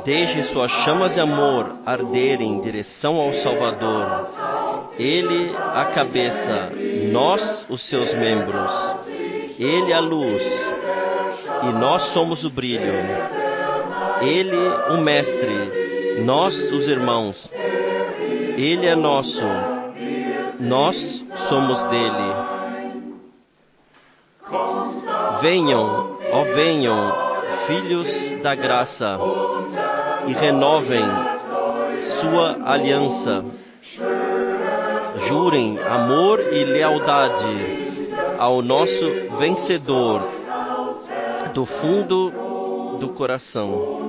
Deixe suas chamas de amor arder em direção ao Salvador. Ele a cabeça, nós os seus membros. Ele a luz e nós somos o brilho. Ele o mestre, nós os irmãos. Ele é nosso, nós somos dele. Venham, ó venham, filhos da graça, e renovem sua aliança. Jurem amor e lealdade ao nosso vencedor do fundo do coração.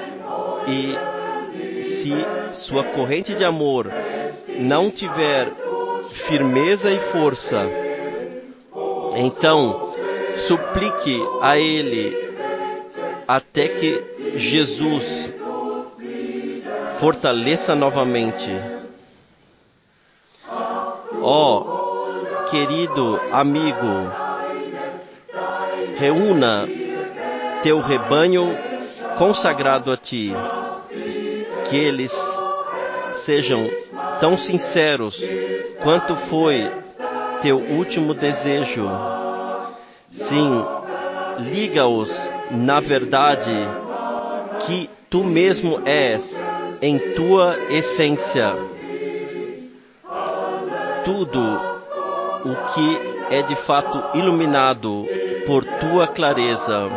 E se sua corrente de amor não tiver firmeza e força, então suplique a Ele até que Jesus fortaleça novamente. Ó, querido amigo, reúna teu rebanho consagrado a ti, que eles sejam tão sinceros quanto foi teu último desejo. Sim, liga-os na verdade que tu mesmo és em tua essência. Tudo o que é de fato iluminado por tua clareza.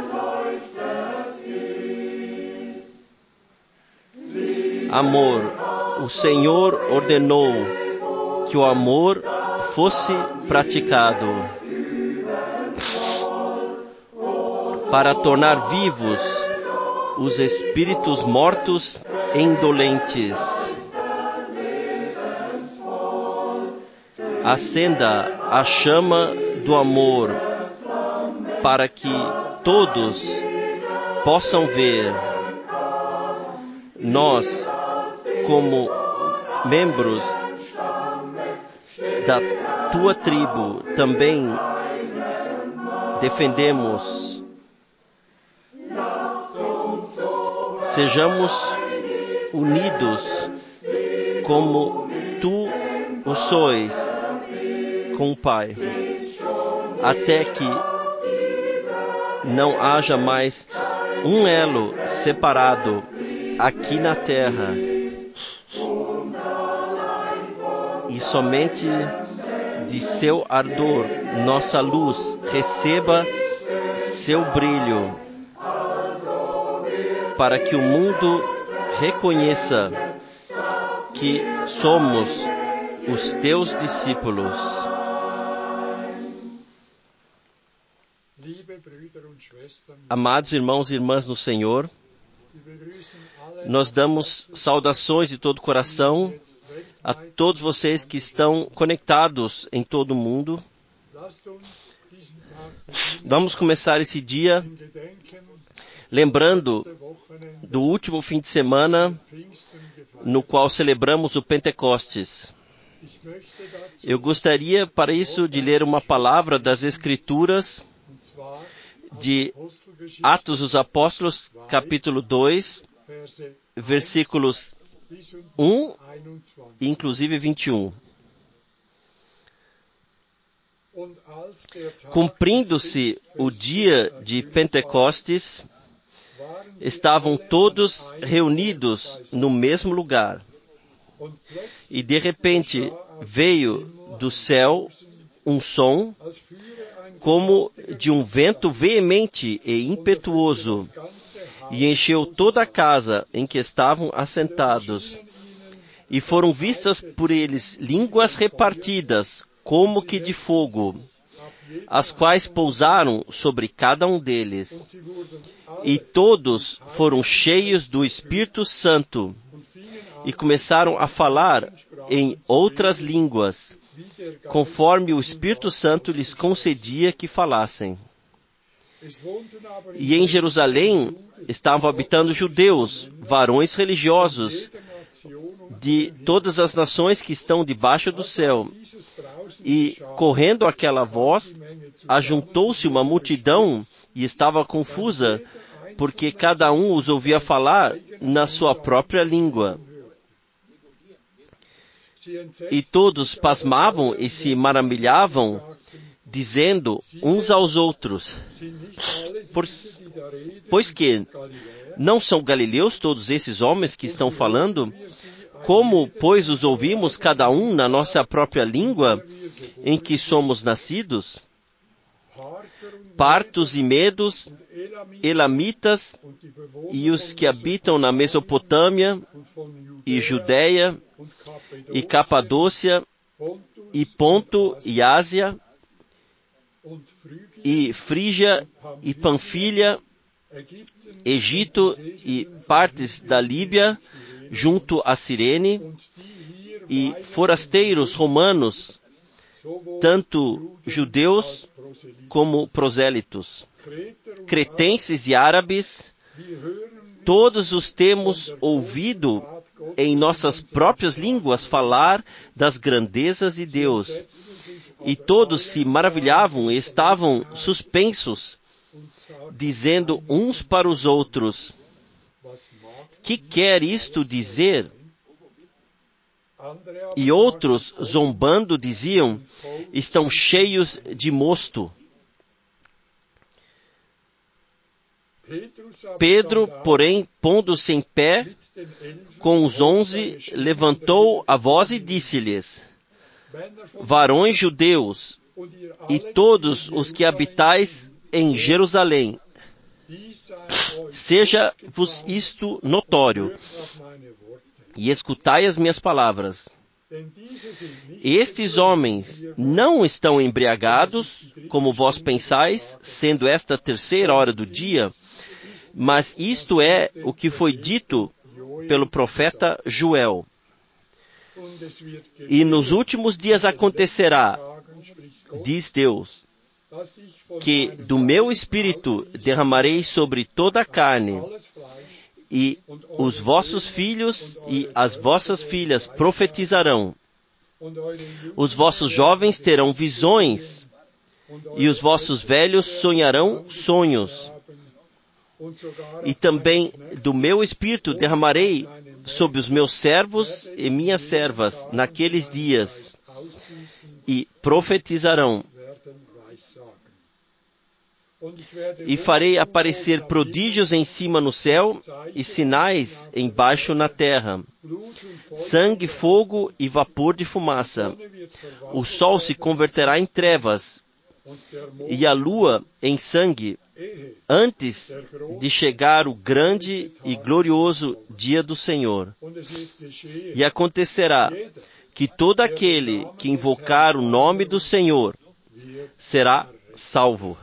Amor, o Senhor ordenou que o amor fosse praticado para tornar vivos os espíritos mortos e indolentes. Acenda a chama do amor para que todos possam ver. Nós, como membros da tua tribo, também defendemos. Sejamos unidos como tu o sois com o Pai, até que não haja mais um elo separado aqui na terra, e somente de seu ardor nossa luz receba seu brilho, para que o mundo reconheça que somos os teus discípulos. Amados irmãos e irmãs no Senhor, nós damos saudações de todo o coração a todos vocês que estão conectados em todo o mundo. Vamos começar esse dia lembrando do último fim de semana no qual celebramos o Pentecostes. Eu gostaria para isso de ler uma palavra das Escrituras de Atos dos Apóstolos, capítulo 2, versículos 1 e inclusive 21. Cumprindo-se o dia de Pentecostes, estavam todos reunidos no mesmo lugar. E de repente veio do céu um som como de um vento veemente e impetuoso, e encheu toda a casa em que estavam assentados. E foram vistas por eles línguas repartidas, como que de fogo, as quais pousaram sobre cada um deles. E todos foram cheios do Espírito Santo, e começaram a falar em outras línguas, conforme o Espírito Santo lhes concedia que falassem. E em Jerusalém estavam habitando judeus, varões religiosos, de todas as nações que estão debaixo do céu. E, correndo aquela voz, ajuntou-se uma multidão e estava confusa porque cada um os ouvia falar na sua própria língua. E todos pasmavam e se maravilhavam, dizendo uns aos outros: pois que não são galileus todos esses homens que estão falando? Como, pois, os ouvimos cada um na nossa própria língua em que somos nascidos? Partos e medos, elamitas e os que habitam na Mesopotâmia e Judeia e Capadócia e Ponto e Ásia e Frígia e Panfilha, Egito e partes da Líbia junto a Cirene e forasteiros romanos, tanto judeus como prosélitos, cretenses e árabes, todos os temos ouvido em nossas próprias línguas falar das grandezas de Deus. E todos se maravilhavam e estavam suspensos, dizendo uns para os outros: que quer isto dizer? E outros, zombando, diziam: estão cheios de mosto. Pedro, porém, pondo-se em pé, com os 11, levantou a voz e disse-lhes: varões judeus, e todos os que habitais em Jerusalém, seja-vos isto notório, e escutai as minhas palavras. Estes homens não estão embriagados, como vós pensais, sendo esta a 3ª hora do dia, mas isto é o que foi dito pelo profeta Joel. E nos últimos dias acontecerá, diz Deus, que do meu Espírito derramarei sobre toda a carne, e os vossos filhos e as vossas filhas profetizarão. Os vossos jovens terão visões, e os vossos velhos sonharão sonhos. E também do meu Espírito derramarei sobre os meus servos e minhas servas naqueles dias, e profetizarão. E farei aparecer prodígios em cima no céu e sinais embaixo na terra: sangue, fogo e vapor de fumaça. O sol se converterá em trevas e a lua em sangue, antes de chegar o grande e glorioso dia do Senhor. E acontecerá que todo aquele que invocar o nome do Senhor será salvo.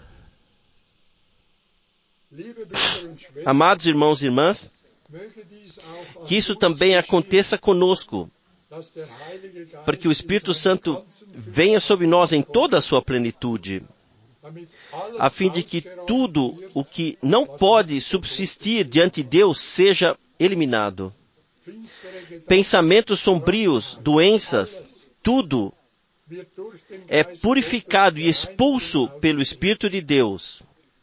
Amados irmãos e irmãs, que isso também aconteça conosco, para que o Espírito Santo venha sobre nós em toda a sua plenitude, a fim de que tudo o que não pode subsistir diante de Deus seja eliminado. Pensamentos sombrios, doenças, tudo é purificado e expulso pelo Espírito de Deus.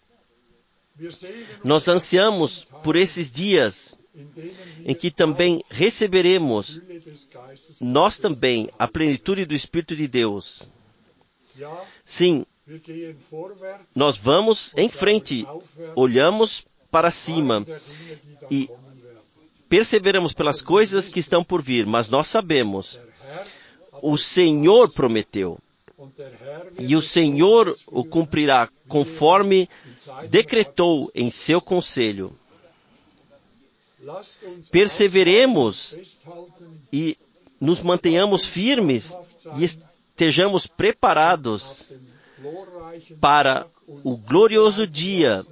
Nós ansiamos por esses dias em que também receberemos, nós também, a plenitude do Espírito de Deus. Sim, nós vamos em frente, olhamos para cima e perseveramos pelas coisas que estão por vir, mas nós sabemos, o Senhor prometeu, e o Senhor o cumprirá conforme decretou em seu conselho. Perseveremos e nos mantenhamos firmes e estejamos preparados para o glorioso dia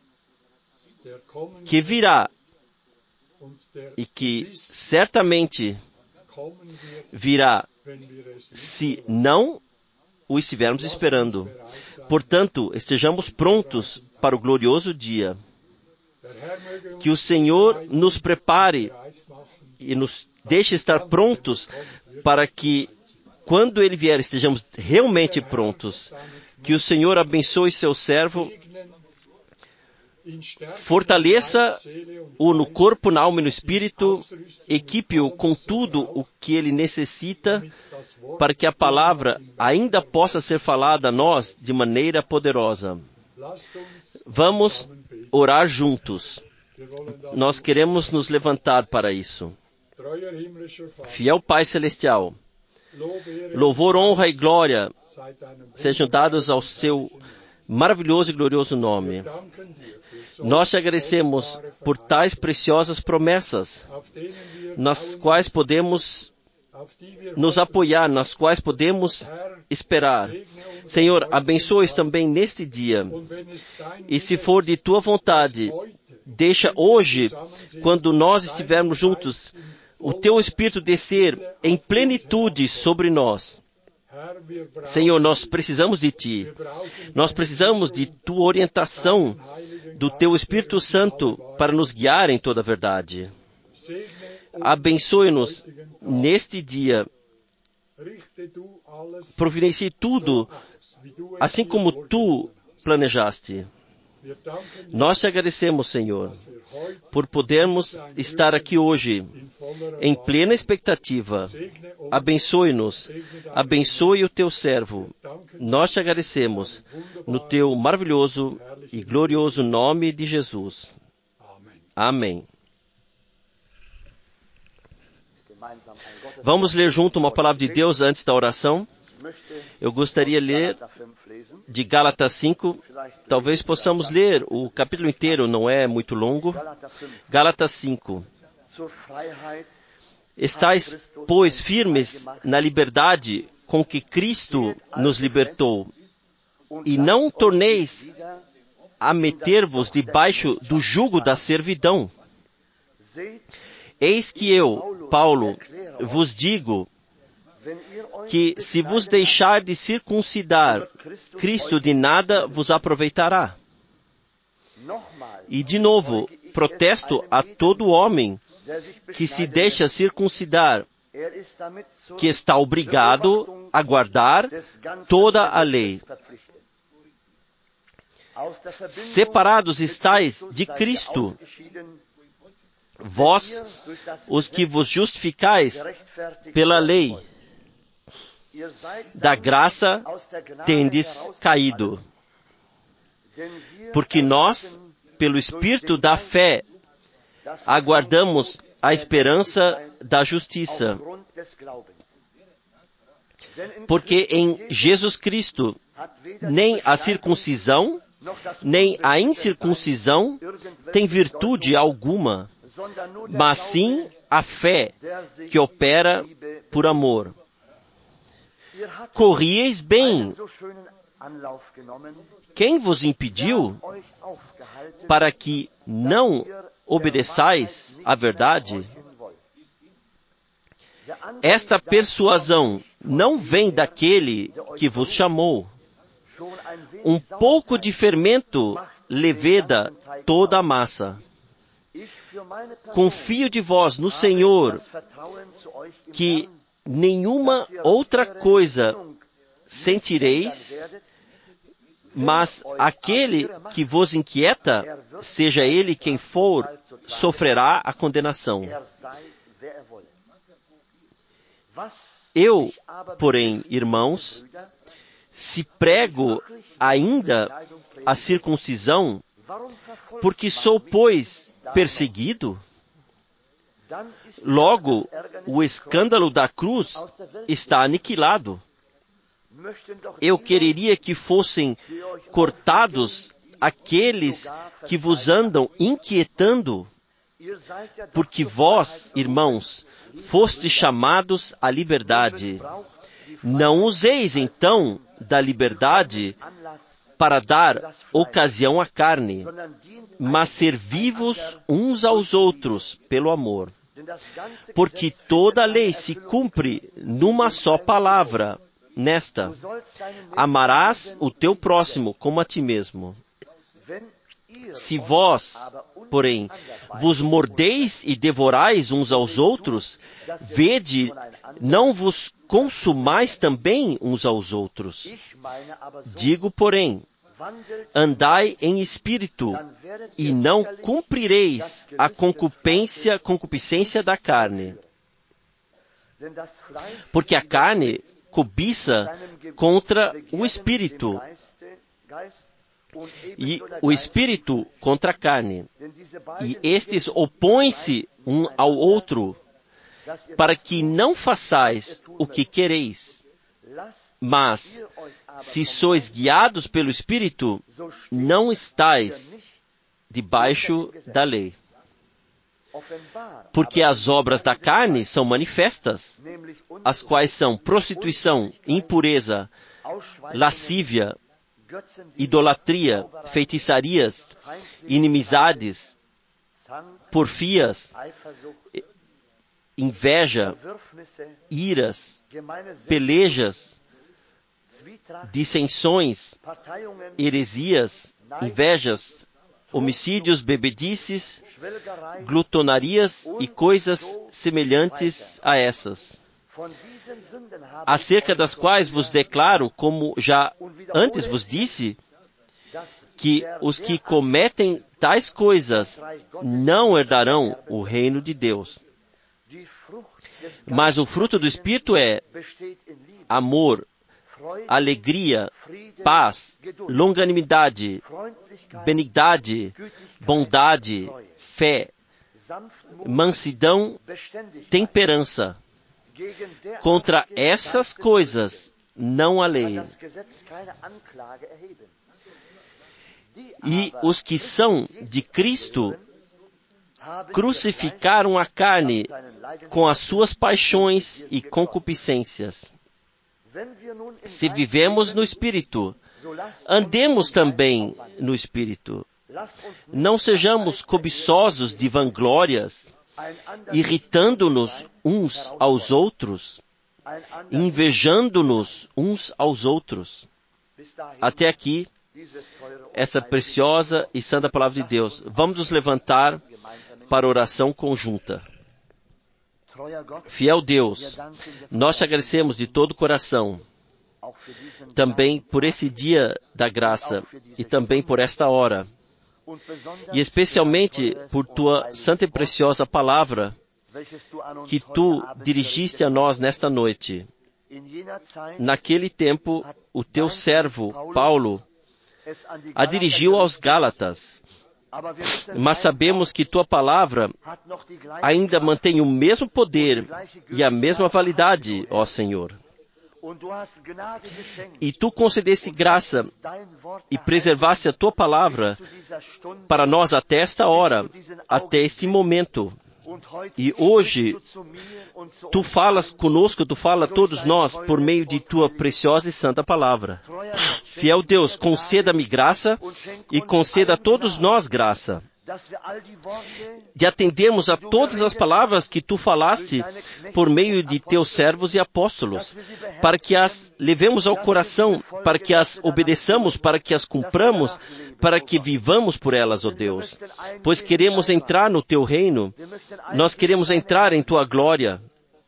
que virá e que certamente virá se não o estivermos esperando. Portanto, estejamos prontos para o glorioso dia. Que o Senhor nos prepare e nos deixe estar prontos para que, quando Ele vier, estejamos realmente prontos. Que o Senhor abençoe seu servo Fortaleça-o no corpo, na alma e no espírito, equipe-o com tudo o que ele necessita para que a palavra ainda possa ser falada a nós de maneira poderosa. Vamos orar juntos. Nós queremos nos levantar para isso. Fiel Pai Celestial, louvor, honra e glória sejam dados ao seu maravilhoso e glorioso nome. Nós te agradecemos por tais preciosas promessas, nas quais podemos nos apoiar, nas quais podemos esperar. Senhor, abençoe-os também neste dia. E se for de tua vontade, deixa hoje, quando nós estivermos juntos, o teu Espírito descer em plenitude sobre nós. Senhor, nós precisamos de Ti. Nós precisamos de Tua orientação, do Teu Espírito Santo, para nos guiar em toda a verdade. Abençoe-nos neste dia. Providencie tudo, assim como Tu planejaste. Nós te agradecemos, Senhor, por podermos estar aqui hoje em plena expectativa. Abençoe-nos, abençoe o teu servo. Nós te agradecemos no teu maravilhoso e glorioso nome de Jesus. Amém. Vamos ler junto uma palavra de Deus antes da oração. Eu gostaria de ler de Gálatas 5. Talvez possamos ler o capítulo inteiro, não é muito longo. Gálatas 5. Estais, pois, firmes na liberdade com que Cristo nos libertou, e não torneis a meter-vos debaixo do jugo da servidão. Eis que eu, Paulo, vos digo que se vos deixar de circuncidar, Cristo de nada vos aproveitará. E de novo, protesto a todo homem que se deixa circuncidar, que está obrigado a guardar toda a lei. Separados estáis de Cristo, vós, os que vos justificais pela lei, da graça tendes caído. Porque nós, pelo Espírito da fé, aguardamos a esperança da justiça. Porque em Jesus Cristo, nem a circuncisão, nem a incircuncisão tem virtude alguma, mas sim a fé que opera por amor. Corrieis bem. Quem vos impediu para que não obedeçais à verdade? Esta persuasão não vem daquele que vos chamou. Um pouco de fermento leveda toda a massa. Confio de vós no Senhor, que nenhuma outra coisa sentireis, mas aquele que vos inquieta, seja ele quem for, sofrerá a condenação. Eu, porém, irmãos, se prego ainda a circuncisão, porque sou, pois, perseguido? Logo, o escândalo da cruz está aniquilado. Eu quereria que fossem cortados aqueles que vos andam inquietando, porque vós, irmãos, fostes chamados à liberdade. Não useis, então, da liberdade para dar ocasião à carne, mas servi-vos uns aos outros pelo amor. Porque toda a lei se cumpre numa só palavra, nesta: amarás o teu próximo como a ti mesmo. Se vós, porém, vos mordeis e devorais uns aos outros, vede, não vos consumais também uns aos outros. Digo, porém, andai em espírito, e não cumprireis a concupiscência da carne. Porque a carne cobiça contra o espírito, e o espírito contra a carne. E estes opõem-se um ao outro, para que não façais o que quereis. Mas, se sois guiados pelo Espírito, não estáis debaixo da lei. Porque as obras da carne são manifestas, as quais são prostituição, impureza, lascívia, idolatria, feitiçarias, inimizades, porfias, inveja, iras, pelejas, dissensões, heresias, invejas, homicídios, bebedices, glutonarias e coisas semelhantes a essas, acerca das quais vos declaro, como já antes vos disse, que os que cometem tais coisas não herdarão o reino de Deus. Mas o fruto do Espírito é amor, alegria, paz, longanimidade, benignidade, bondade, fé, mansidão, temperança. Contra essas coisas não há lei. E os que são de Cristo crucificaram a carne com as suas paixões e concupiscências. Se vivemos no Espírito, andemos também no Espírito. Não sejamos cobiçosos de vanglórias, irritando-nos uns aos outros, invejando-nos uns aos outros. Até aqui, essa preciosa e santa palavra de Deus. Vamos nos levantar para oração conjunta. Fiel Deus, nós te agradecemos de todo o coração, também por esse dia da graça e também por esta hora, e especialmente por tua santa e preciosa palavra que tu dirigiste a nós nesta noite. Naquele tempo, o teu servo, Paulo, a dirigiu aos Gálatas, mas sabemos que tua palavra ainda mantém o mesmo poder e a mesma validade, ó Senhor. E tu concedesse graça e preservasse a tua palavra para nós até esta hora, até este momento. E hoje, tu falas conosco, tu falas a todos nós por meio de tua preciosa e santa palavra. Fiel Deus, conceda-me graça e conceda a todos nós graça, de atendermos a todas as palavras que tu falaste por meio de teus servos e apóstolos, para que as levemos ao coração, para que as obedeçamos, para que as cumpramos, para que vivamos por elas, ó Deus. Pois queremos entrar no teu reino, nós queremos entrar em tua glória.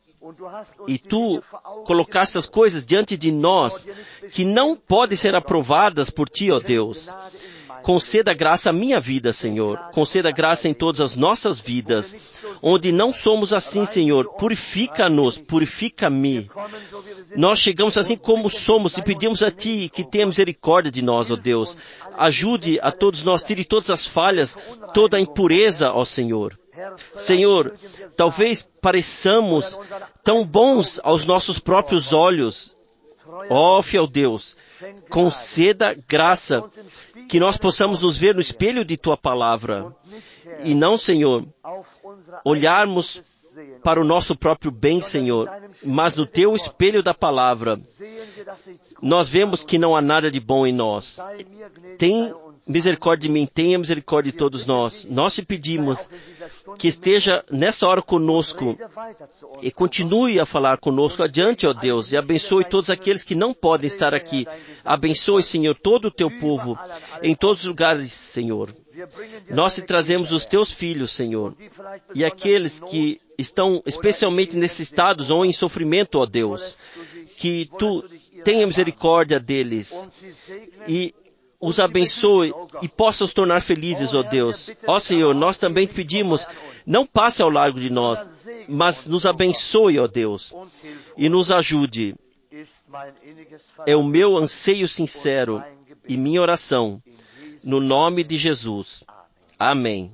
E tu colocaste as coisas diante de nós que não podem ser aprovadas por ti, ó Deus. Conceda graça à minha vida, Senhor. Conceda graça em todas as nossas vidas. Onde não somos assim, Senhor, purifica-nos, purifica-me. Nós chegamos assim como somos e pedimos a Ti que tenha misericórdia de nós, ó Deus. Ajude a todos nós, tire todas as falhas, toda a impureza, ó Senhor. Senhor, talvez pareçamos tão bons aos nossos próprios olhos. Ó, fiel Deus, conceda graça que nós possamos nos ver no espelho de Tua palavra e não, Senhor, olharmos para o nosso próprio bem, Senhor, mas no Teu espelho da palavra, nós vemos que não há nada de bom em nós. Tem misericórdia de mim, tenha misericórdia de todos nós. Nós te pedimos que esteja nessa hora conosco e continue a falar conosco adiante, ó Deus, e abençoe todos aqueles que não podem estar aqui. Abençoe, Senhor, todo o Teu povo, em todos os lugares, Senhor. Nós te trazemos os Teus filhos, Senhor, e aqueles que estão especialmente necessitados ou em sofrimento, ó Deus, que Tu tenha misericórdia deles e os abençoe e possa os tornar felizes, ó Deus. Ó Senhor, nós também pedimos, não passe ao largo de nós, mas nos abençoe, ó Deus, e nos ajude. É o meu anseio sincero e minha oração, no nome de Jesus. Amém.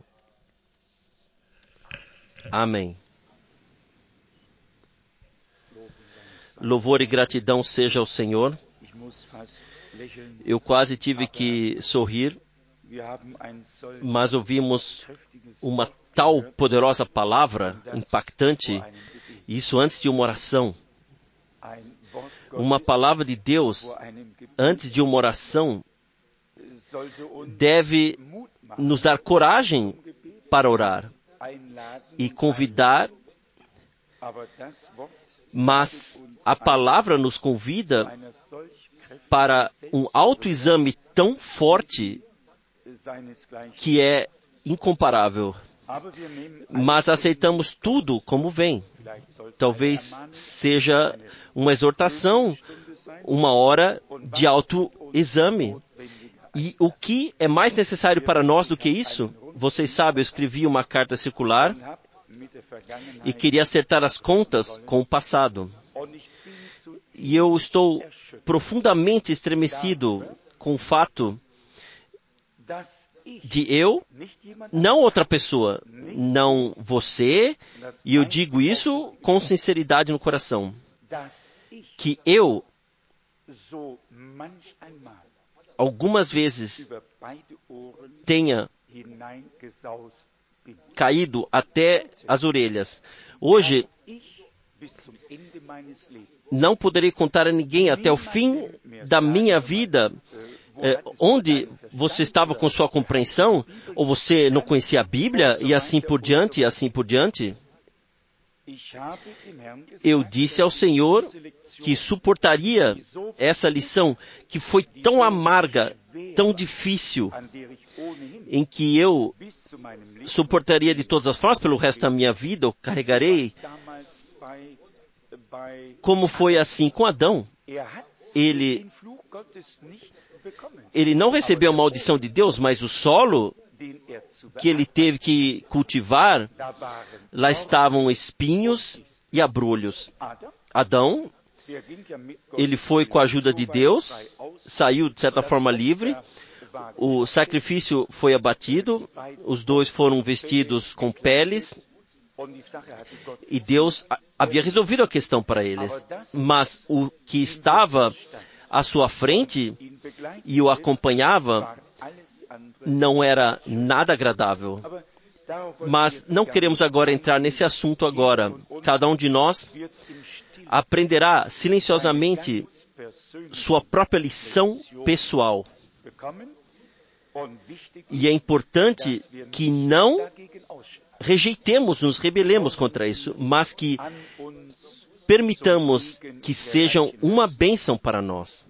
Amém. Louvor e gratidão seja ao Senhor. Eu quase tive que sorrir, mas ouvimos uma tal poderosa palavra, impactante, isso antes de uma oração. Uma palavra de Deus antes de uma oração deve nos dar coragem para orar e convidar, mas a palavra nos convida para um autoexame tão forte que é incomparável. Mas aceitamos tudo como vem. Talvez seja uma exortação, uma hora de autoexame. E o que é mais necessário para nós do que isso? Vocês sabem, eu escrevi uma carta circular e queria acertar as contas com o passado. E eu estou profundamente estremecido com o fato de eu, não outra pessoa, não você, e eu digo isso com sinceridade no coração, que eu, algumas vezes, tenha caído até as orelhas. Hoje, não poderei contar a ninguém até o fim da minha vida onde você estava com sua compreensão, ou você não conhecia a Bíblia, e assim por diante, e assim por diante. Eu disse ao Senhor que suportaria essa lição que foi tão amarga, tão difícil, em que eu suportaria de todas as formas pelo resto da minha vida, eu carregarei. Como foi assim com Adão? Ele não recebeu a maldição de Deus, mas o solo que ele teve que cultivar, lá estavam espinhos e abrolhos. Adão, ele foi com a ajuda de Deus, saiu de certa forma livre, o sacrifício foi abatido, os dois foram vestidos com peles, e Deus havia resolvido a questão para eles. Mas o que estava à sua frente e o acompanhava não era nada agradável. Mas não queremos agora entrar nesse assunto agora. Cada um de nós aprenderá silenciosamente sua própria lição pessoal. E é importante que não rejeitemos, nos rebelemos contra isso, mas que permitamos que sejam uma bênção para nós.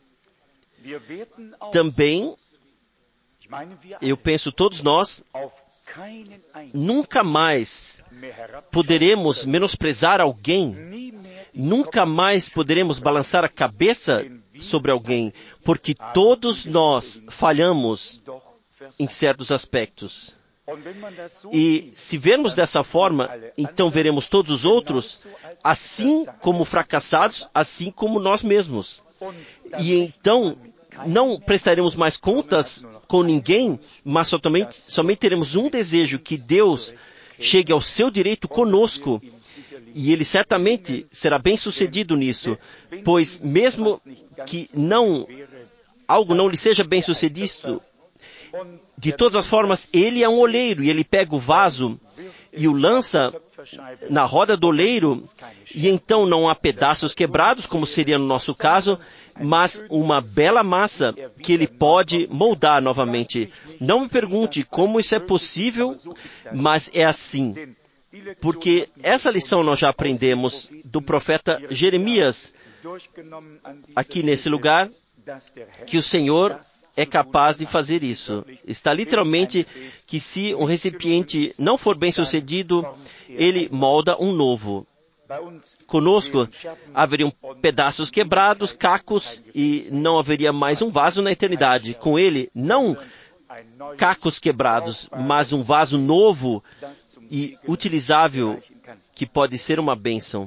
Também, eu penso, todos nós, nunca mais poderemos menosprezar alguém, nunca mais poderemos balançar a cabeça sobre alguém, porque todos nós falhamos em certos aspectos. E se vermos dessa forma, então veremos todos os outros assim como fracassados, assim como nós mesmos. E então não prestaremos mais contas com ninguém, mas somente teremos um desejo, que Deus chegue ao seu direito conosco. E Ele certamente será bem sucedido nisso, pois mesmo que algo não lhe seja bem sucedido, de todas as formas, Ele é um oleiro, e Ele pega o vaso e o lança na roda do oleiro, e então não há pedaços quebrados, como seria no nosso caso, mas uma bela massa que Ele pode moldar novamente. Não me pergunte como isso é possível, mas é assim. Porque essa lição nós já aprendemos do profeta Jeremias, aqui nesse lugar, que o Senhor é capaz de fazer isso. Está literalmente que se um recipiente não for bem sucedido, ele molda um novo. Conosco haveriam pedaços quebrados, cacos, e não haveria mais um vaso na eternidade. Com Ele, não cacos quebrados, mas um vaso novo e utilizável que pode ser uma bênção.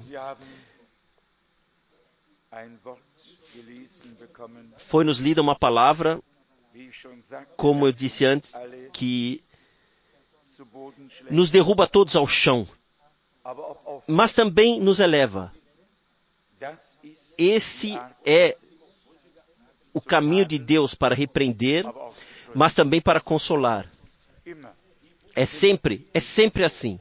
Foi-nos lida uma palavra, como eu disse antes, que nos derruba todos ao chão, mas também nos eleva. Esse é o caminho de Deus para repreender, mas também para consolar. É sempre assim.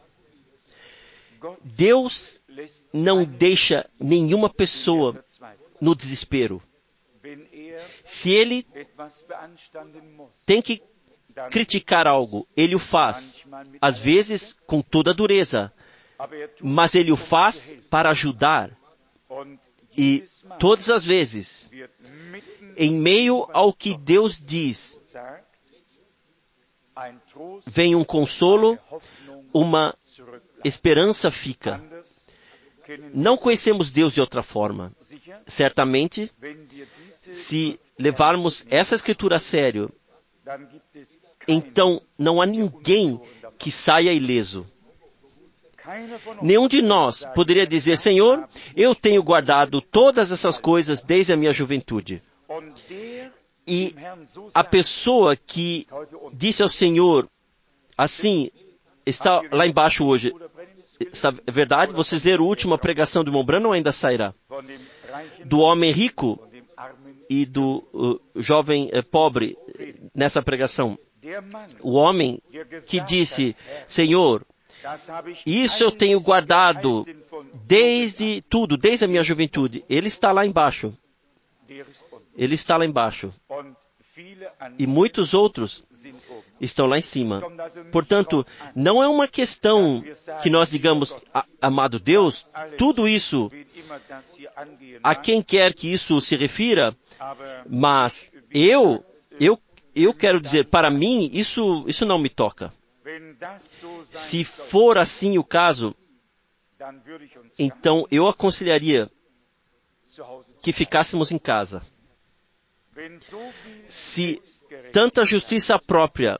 Deus não deixa nenhuma pessoa no desespero. Se Ele tem que criticar algo, Ele o faz, às vezes com toda dureza, mas Ele o faz para ajudar. E todas as vezes, em meio ao que Deus diz, vem um consolo, uma esperança fica. Não conhecemos Deus de outra forma. Certamente, se levarmos essa Escritura a sério, então não há ninguém que saia ileso. Nenhum de nós poderia dizer, Senhor, eu tenho guardado todas essas coisas desde a minha juventude. E a pessoa que disse ao Senhor, assim, está lá embaixo hoje. É verdade? Vocês leram a última pregação do irmão Branham ou ainda sairá? Do homem rico e do jovem pobre nessa pregação. O homem que disse, Senhor, isso eu tenho guardado desde a minha juventude. Ele está lá embaixo. Ele está lá embaixo. E muitos outros estão lá em cima. Portanto, não é uma questão que nós digamos, amado Deus, tudo isso, a quem quer que isso se refira, mas eu quero dizer, para mim, isso não me toca. Se for assim o caso, então eu aconselharia que ficássemos em casa. Se tanta justiça própria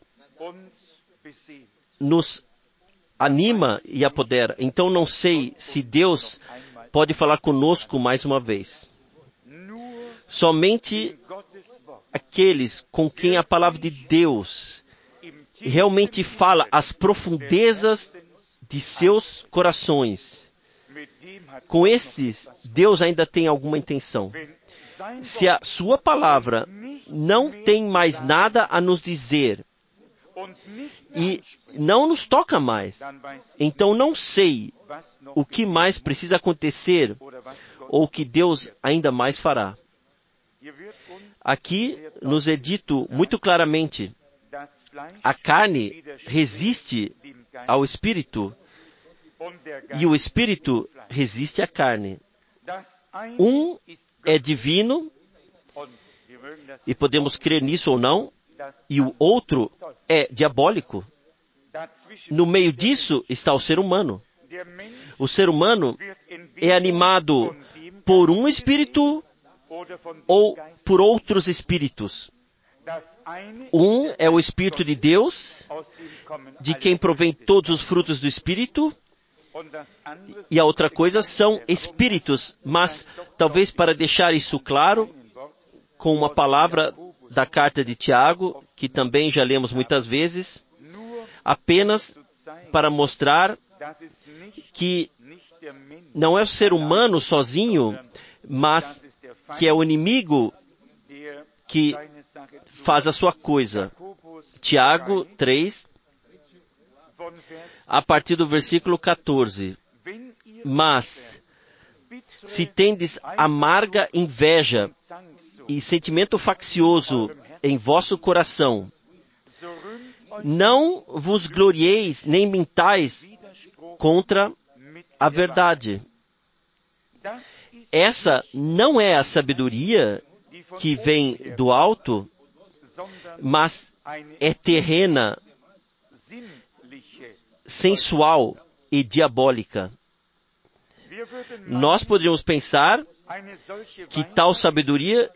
nos anima e apodera, então não sei se Deus pode falar conosco mais uma vez. Somente aqueles com quem a palavra de Deus realmente fala as profundezas de seus corações. Com esses, Deus ainda tem alguma intenção. Se a sua palavra não tem mais nada a nos dizer e não nos toca mais, então não sei o que mais precisa acontecer ou o que Deus ainda mais fará. Aqui nos é dito muito claramente, a carne resiste ao Espírito e o Espírito resiste à carne. Um é divino, e podemos crer nisso ou não, e o outro é diabólico. No meio disso está o ser humano. O ser humano é animado por um espírito ou por outros espíritos. Um é o Espírito de Deus, de quem provém todos os frutos do Espírito, e a outra coisa são espíritos, mas talvez para deixar isso claro, com uma palavra da carta de Tiago, que também já lemos muitas vezes, apenas para mostrar que não é o ser humano sozinho, mas que é o inimigo que faz a sua coisa. Tiago 3, a partir do versículo 14. Mas, se tendes amarga inveja e sentimento faccioso em vosso coração, não vos glorieis nem mintais contra a verdade. Essa não é a sabedoria que vem do alto, mas é terrena, sensual e diabólica. Nós poderíamos pensar que tal sabedoria...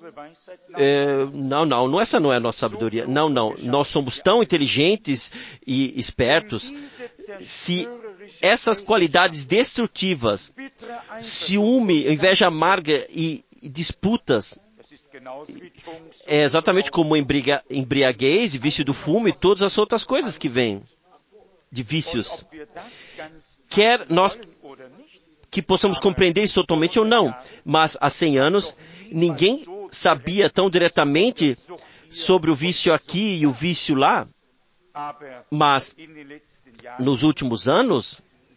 Não, essa não é a nossa sabedoria. Não, nós somos tão inteligentes e espertos. Se essas qualidades destrutivas, ciúme, inveja amarga e disputas, é exatamente como embriaguez, vício do fumo e todas as outras coisas que vêm de vícios. Quer nós que possamos compreender isso totalmente ou não, mas há 100 anos ninguém sabia tão diretamente sobre o vício aqui e o vício lá, mas nos últimos anos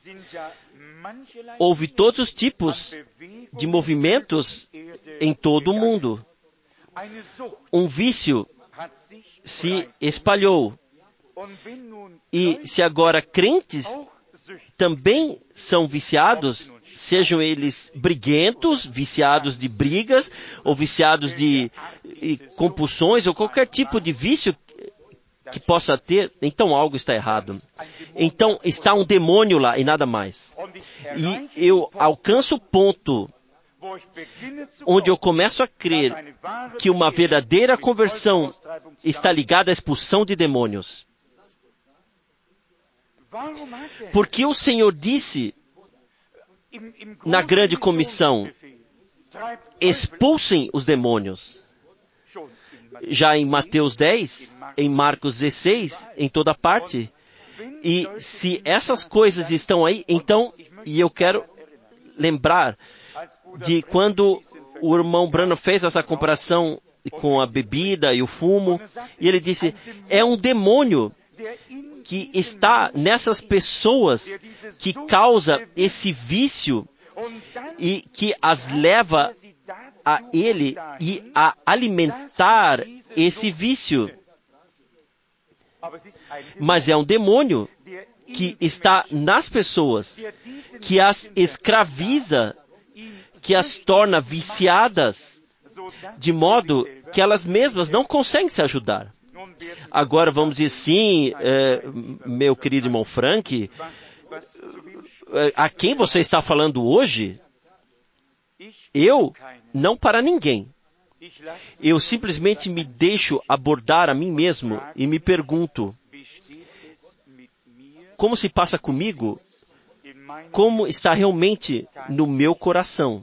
houve todos os tipos de movimentos em todo o mundo. Um vício se espalhou. E se agora crentes também são viciados, sejam eles briguentos, viciados de brigas, ou viciados de compulsões, ou qualquer tipo de vício que possa ter, então algo está errado. Então está um demônio lá e nada mais. E eu alcanço o ponto onde eu começo a crer que uma verdadeira conversão está ligada à expulsão de demônios. Porque o Senhor disse na grande comissão, expulsem os demônios. Já em Mateus 10, em Marcos 16, em toda parte. E se essas coisas estão aí, então, e eu quero lembrar de quando o irmão Branham fez essa comparação com a bebida e o fumo, e ele disse, é um demônio que está nessas pessoas que causa esse vício e que as leva a ele e a alimentar esse vício. Mas é um demônio que está nas pessoas, que as escraviza, que as torna viciadas, de modo que elas mesmas não conseguem se ajudar. Agora vamos dizer sim, meu querido irmão Frank, a quem você está falando hoje? Eu, não para ninguém. Eu simplesmente me deixo abordar a mim mesmo e me pergunto, como se passa comigo? Como está realmente no meu coração?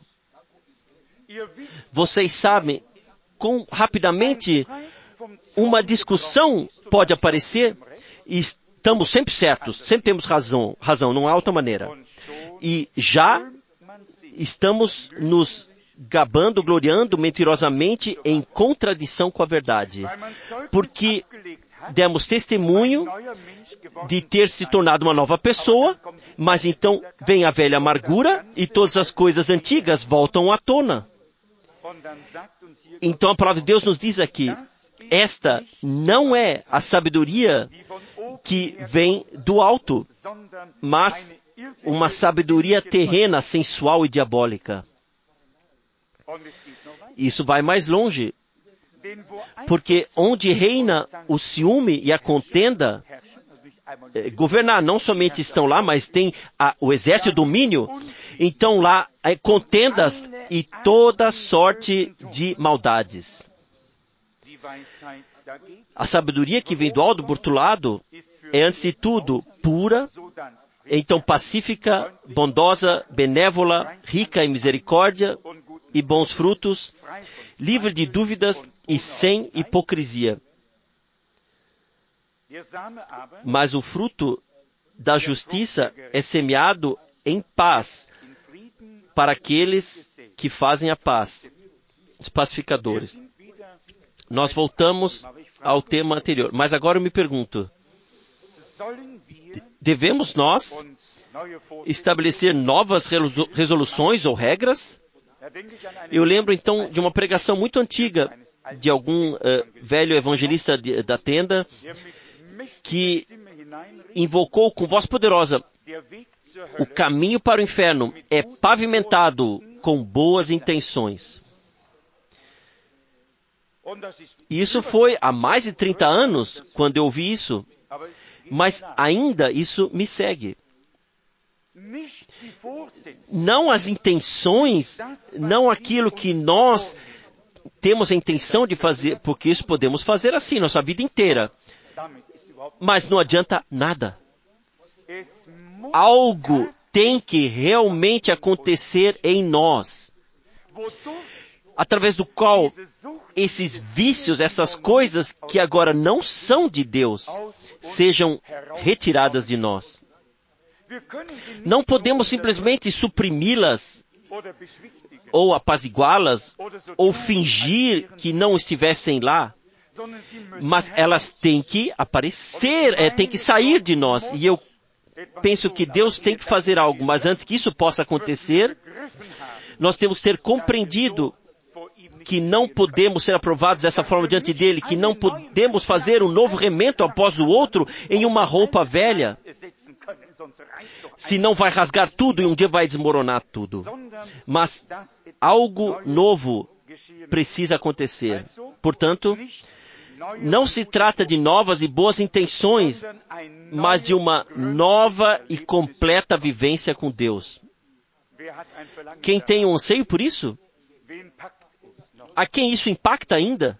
Vocês sabem, quão rapidamente uma discussão pode aparecer e estamos sempre certos, sempre temos razão, não há outra maneira. E já estamos nos gabando, gloriando mentirosamente em contradição com a verdade. Porque demos testemunho de ter se tornado uma nova pessoa, mas então vem a velha amargura e todas as coisas antigas voltam à tona. Então a palavra de Deus nos diz aqui, esta não é a sabedoria que vem do alto, mas uma sabedoria terrena, sensual e diabólica. Isso vai mais longe, porque onde reina o ciúme e a contenda, governar não somente estão lá, mas tem o exército e o domínio, então lá contendas e toda sorte de maldades. A sabedoria que vem do alto, por outro lado, é antes de tudo pura, então pacífica, bondosa, benévola, rica em misericórdia e bons frutos, livre de dúvidas e sem hipocrisia. Mas o fruto da justiça é semeado em paz para aqueles que fazem a paz, os pacificadores. Nós voltamos ao tema anterior, mas agora eu me pergunto, devemos nós estabelecer novas resoluções ou regras? Eu lembro então de uma pregação muito antiga de algum velho evangelista da tenda que invocou com voz poderosa: o caminho para o inferno é pavimentado com boas intenções. Isso foi há mais de 30 anos quando eu ouvi isso, mas ainda isso me segue. não as intenções, não aquilo que nós temos a intenção de fazer, porque isso podemos fazer assim nossa vida inteira. Mas não adianta nada. Algo tem que realmente acontecer em nós, através do qual esses vícios, essas coisas que agora não são de Deus, sejam retiradas de nós. Não podemos simplesmente suprimi-las, ou apaziguá-las, ou fingir que não estivessem lá, mas elas têm que aparecer, têm que sair de nós. E eu penso que Deus tem que fazer algo, mas antes que isso possa acontecer, nós temos que ter compreendido que não podemos ser aprovados dessa forma diante dele, que não podemos fazer um novo remendo após o outro em uma roupa velha, senão vai rasgar tudo e um dia vai desmoronar tudo. Mas algo novo precisa acontecer. Portanto, não se trata de novas e boas intenções, mas de uma nova e completa vivência com Deus. Quem tem um anseio por isso? A quem isso impacta ainda?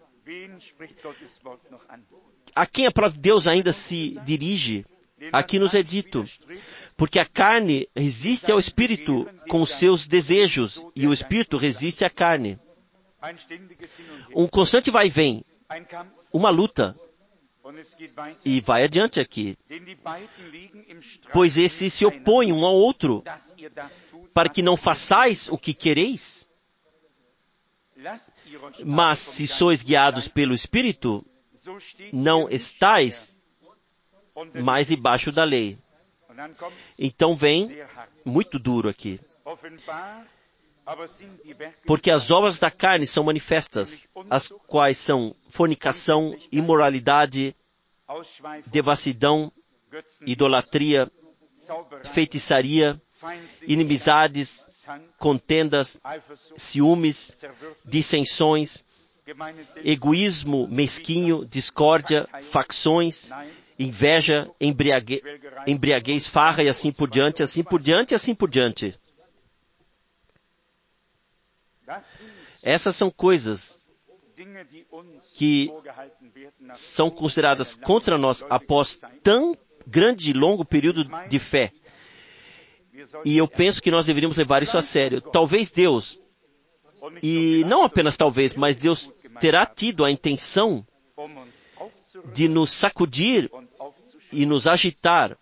A quem a palavra de Deus ainda se dirige? Aqui nos é dito, porque a carne resiste ao Espírito com os seus desejos, e o Espírito resiste à carne. Um constante vai e vem, uma luta, e vai adiante aqui, pois esses se opõem um ao outro, para que não façais o que quereis. Mas se sois guiados pelo Espírito, não estais mais debaixo da lei. Então vem muito duro aqui. Porque as obras da carne são manifestas, as quais são fornicação, imoralidade, devassidão, idolatria, feitiçaria, inimizades, contendas, ciúmes, dissensões, egoísmo mesquinho, discórdia, facções, inveja, embriaguez, farra e assim por diante, assim por diante, assim por diante. Essas são coisas que são consideradas contra nós após tão grande e longo período de fé. E eu penso que nós deveríamos levar isso a sério. Talvez Deus, e não apenas talvez, mas Deus terá tido a intenção de nos sacudir e nos agitar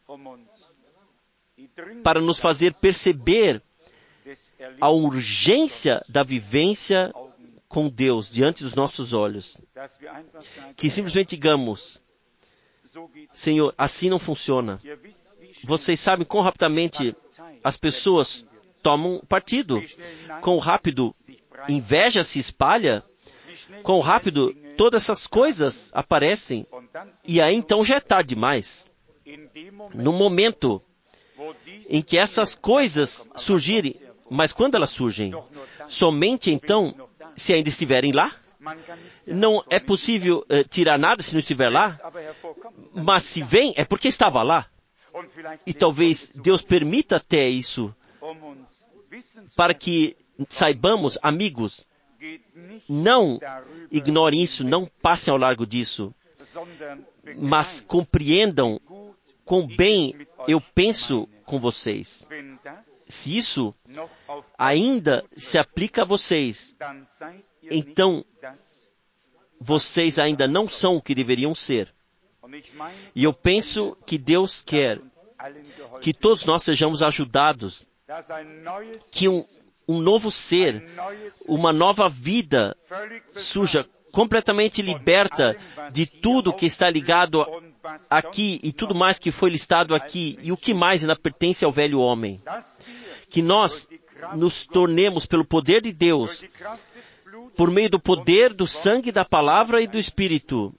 para nos fazer perceber a urgência da vivência com Deus diante dos nossos olhos. Que simplesmente digamos, Senhor, assim não funciona. Vocês sabem quão rapidamente as pessoas tomam partido, quão rápido inveja se espalha, quão rápido todas essas coisas aparecem, e aí então já é tarde demais. No momento em que essas coisas surgirem, mas quando elas surgem? Somente então, se ainda estiverem lá? Não é possível tirar nada se não estiver lá, mas se vem, é porque estava lá. E talvez Deus permita até isso, para que saibamos, amigos, não ignorem isso, não passem ao largo disso, mas compreendam quão bem eu penso com vocês. Se isso ainda se aplica a vocês, então vocês ainda não são o que deveriam ser. E eu penso que Deus quer que todos nós sejamos ajudados, que um novo ser, uma nova vida surja completamente liberta de tudo que está ligado aqui e tudo mais que foi listado aqui e o que mais ainda pertence ao velho homem. Que nós nos tornemos, pelo poder de Deus, por meio do poder do sangue, da palavra e do Espírito,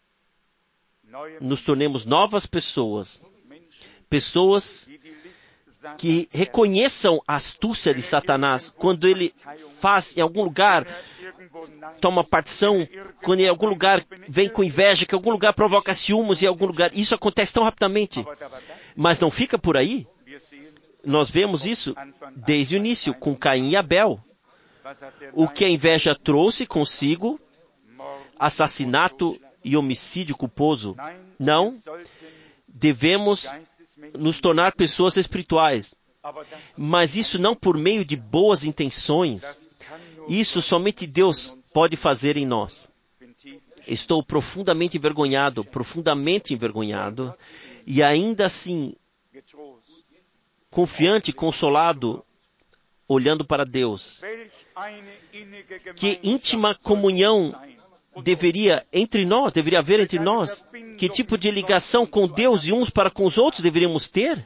nos tornemos novas pessoas. Pessoas que reconheçam a astúcia de Satanás. Quando ele faz em algum lugar, toma partição, quando em algum lugar vem com inveja, que em algum lugar provoca ciúmes, em algum lugar, isso acontece tão rapidamente. Mas não fica por aí. Nós vemos isso desde o início, com Caim e Abel. O que a inveja trouxe consigo, assassinato e homicídio culposo. Não, devemos nos tornar pessoas espirituais. Mas isso não por meio de boas intenções. Isso somente Deus pode fazer em nós. Estou profundamente envergonhado, e ainda assim, confiante, consolado, olhando para Deus. Que íntima comunhão deveria haver entre nós? Que tipo de ligação com Deus e uns para com os outros deveríamos ter?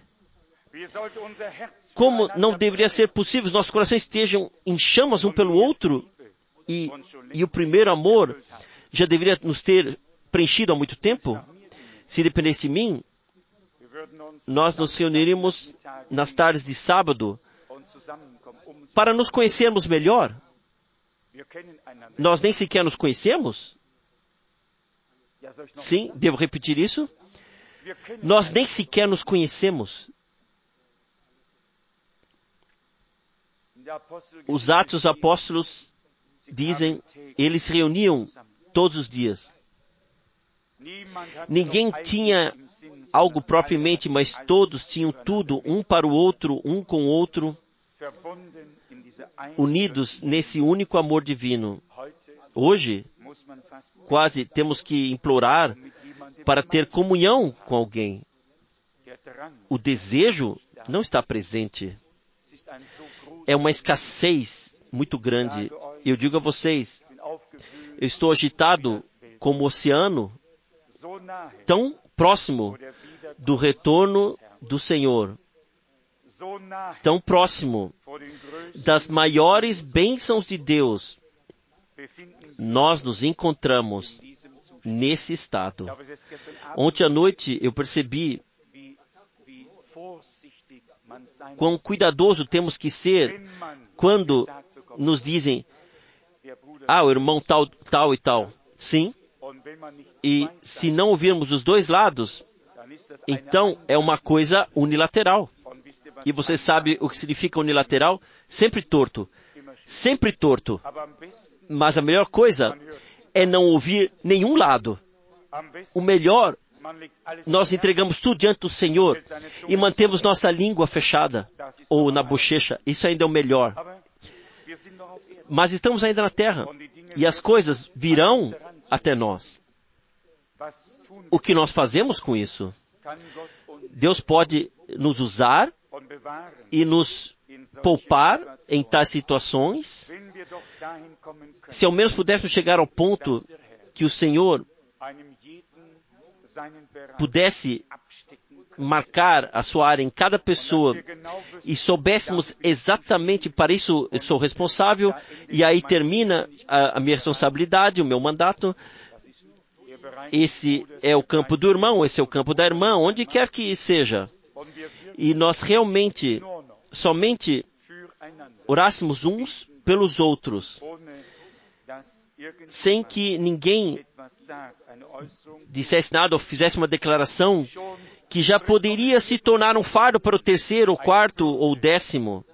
Como não deveria ser possível os nossos corações estejam em chamas um pelo outro? E o primeiro amor já deveria nos ter preenchido há muito tempo? Se dependesse de mim, nós nos reuniríamos nas tardes de sábado para nos conhecermos melhor. Nós nem sequer nos conhecemos? Sim, devo repetir isso? Nós nem sequer nos conhecemos. Os Atos dos Apóstolos dizem, eles se reuniam todos os dias. Ninguém tinha algo propriamente, mas todos tinham tudo, um para o outro, um com o outro, unidos nesse único amor divino. Hoje, quase temos que implorar para ter comunhão com alguém. O desejo não está presente. É uma escassez muito grande. Eu digo a vocês, eu estou agitado como o oceano, tão próximo do retorno do Senhor, tão próximo das maiores bênçãos de Deus. Nós nos encontramos nesse estado. Ontem à noite eu percebi quão cuidadoso temos que ser quando nos dizem, o irmão tal e tal. Sim. E se não ouvirmos os dois lados, então é uma coisa unilateral. E você sabe o que significa unilateral? Sempre torto. Sempre torto. Mas a melhor coisa é não ouvir nenhum lado. O melhor, nós entregamos tudo diante do Senhor e mantemos nossa língua fechada ou na bochecha. Isso ainda é o melhor. Mas estamos ainda na terra e as coisas virão até nós. O que nós fazemos com isso? Deus pode nos usar e nos poupar em tais situações, se ao menos pudéssemos chegar ao ponto que o Senhor pudesse marcar a sua área em cada pessoa e soubéssemos exatamente para isso eu sou responsável e aí termina a minha responsabilidade, o meu mandato. Esse é o campo do irmão, esse é o campo da irmã, onde quer que seja. E nós realmente somente orássemos uns pelos outros, sem que ninguém dissesse nada ou fizesse uma declaração que já poderia se tornar um fardo para o terceiro, o quarto ou o 10º.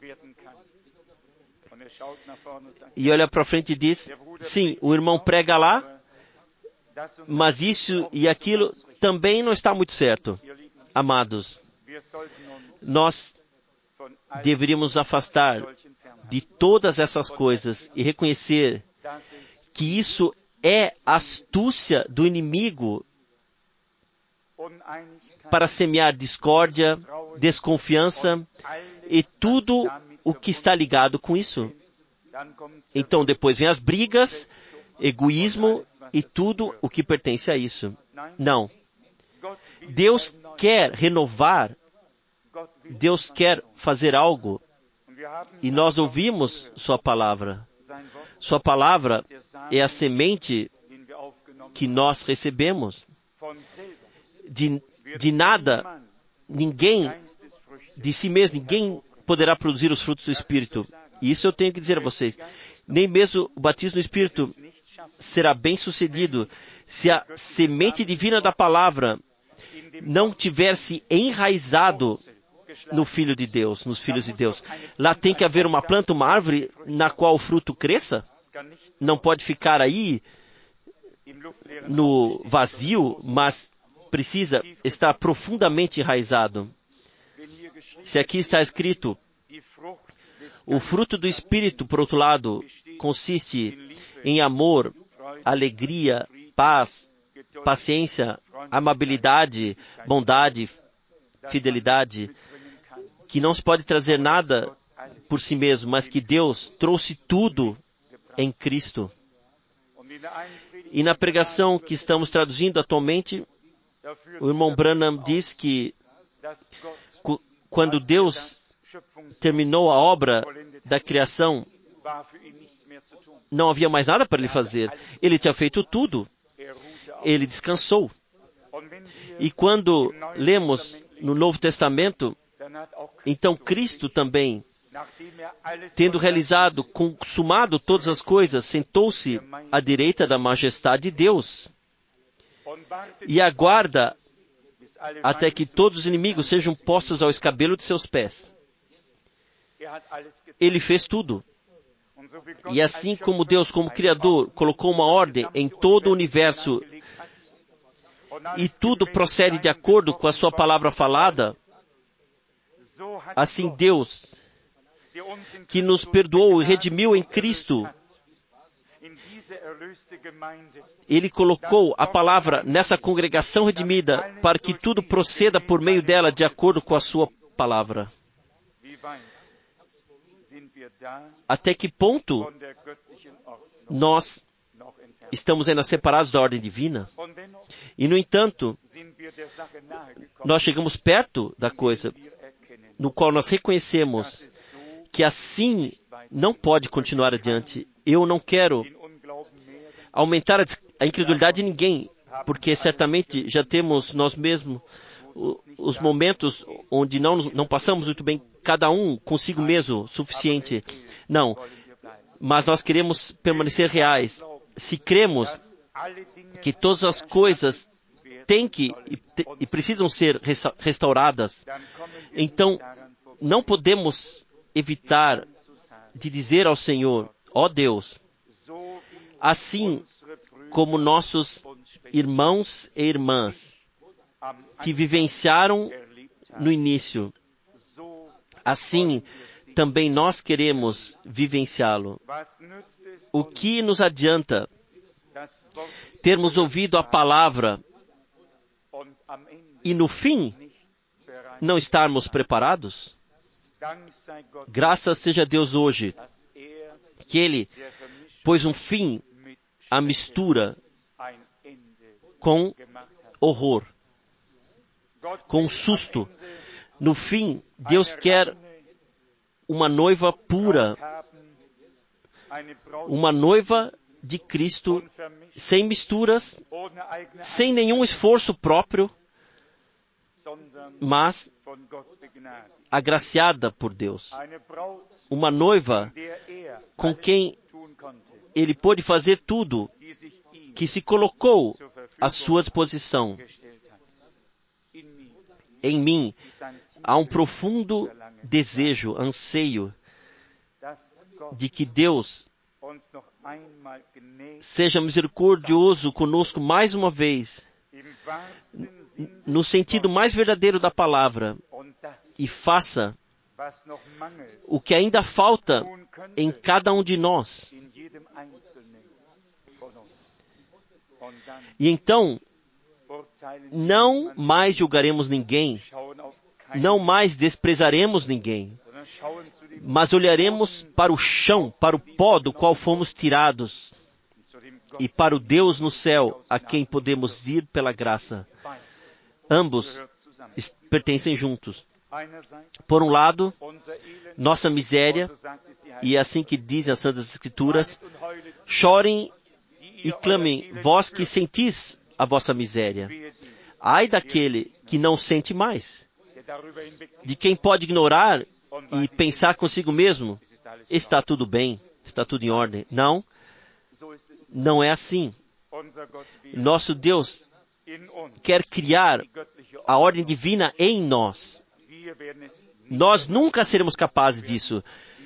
E olha para frente e diz, sim, o irmão prega lá, mas isso e aquilo também não está muito certo. Amados, nós deveríamos nos afastar de todas essas coisas e reconhecer que isso é astúcia do inimigo para semear discórdia, desconfiança e tudo o que está ligado com isso. Então depois vem as brigas, egoísmo e tudo o que pertence a isso. Não. Deus quer renovar, Deus quer fazer algo e nós ouvimos Sua palavra. Sua palavra é a semente que nós recebemos. De nada, ninguém, de si mesmo, ninguém poderá produzir os frutos do Espírito. E isso eu tenho que dizer a vocês. Nem mesmo o batismo no Espírito será bem sucedido se a semente divina da palavra não tiver se enraizado no Filho de Deus, nos filhos de Deus. Lá tem que haver uma planta, uma árvore, na qual o fruto cresça. Não pode ficar aí no vazio, mas precisa estar profundamente enraizado. Se aqui está escrito, o fruto do Espírito, por outro lado, consiste em amor, alegria, paz, paciência, amabilidade, bondade, fidelidade, que não se pode trazer nada por si mesmo, mas que Deus trouxe tudo em Cristo. E na pregação que estamos traduzindo atualmente, o irmão Branham diz que quando Deus terminou a obra da criação, não havia mais nada para ele fazer. Ele tinha feito tudo. Ele descansou. E quando lemos no Novo Testamento, então Cristo também, tendo realizado, consumado todas as coisas, sentou-se à direita da majestade de Deus e aguarda até que todos os inimigos sejam postos ao escabelo de seus pés. Ele fez tudo. E assim como Deus, como Criador, colocou uma ordem em todo o universo e tudo procede de acordo com a sua palavra falada, assim Deus, que nos perdoou e redimiu em Cristo, Ele colocou a palavra nessa congregação redimida para que tudo proceda por meio dela de acordo com a sua palavra. Até que ponto nós estamos ainda separados da ordem divina? E, no entanto, nós chegamos perto da coisa no qual nós reconhecemos que assim não pode continuar adiante. Eu não quero aumentar a incredulidade de ninguém, porque certamente já temos nós mesmos os momentos onde não passamos muito bem, cada um consigo mesmo, suficiente. Não, mas nós queremos permanecer reais. Se cremos que todas as coisas têm que e precisam ser restauradas, então não podemos evitar de dizer ao Senhor, ó Deus, assim como nossos irmãos e irmãs que vivenciaram no início, assim também nós queremos vivenciá-lo. O que nos adianta termos ouvido a palavra e no fim não estarmos preparados? Graças seja a Deus hoje que Ele pôs um fim à mistura com horror, com susto. No fim, Deus quer uma noiva pura, uma noiva de Cristo, sem misturas, sem nenhum esforço próprio, mas agraciada por Deus. Uma noiva com quem Ele pôde fazer tudo, que se colocou à sua disposição. Em mim há um profundo desejo, anseio de que Deus seja misericordioso conosco mais uma vez, no sentido mais verdadeiro da palavra, e faça o que ainda falta em cada um de nós. E então, não mais julgaremos ninguém, não mais desprezaremos ninguém, mas olharemos para o chão, para o pó do qual fomos tirados, e para o Deus no céu, a quem podemos ir pela graça. Ambos pertencem juntos. Por um lado, nossa miséria, e é assim que dizem as Santas Escrituras, chorem e clamem, vós que sentis a vossa miséria. Ai daquele que não sente mais, de quem pode ignorar e pensar consigo mesmo, está tudo bem, está tudo em ordem. Não, não é assim. Nosso Deus quer criar a ordem divina em nós. Nós nunca seremos capazes disso.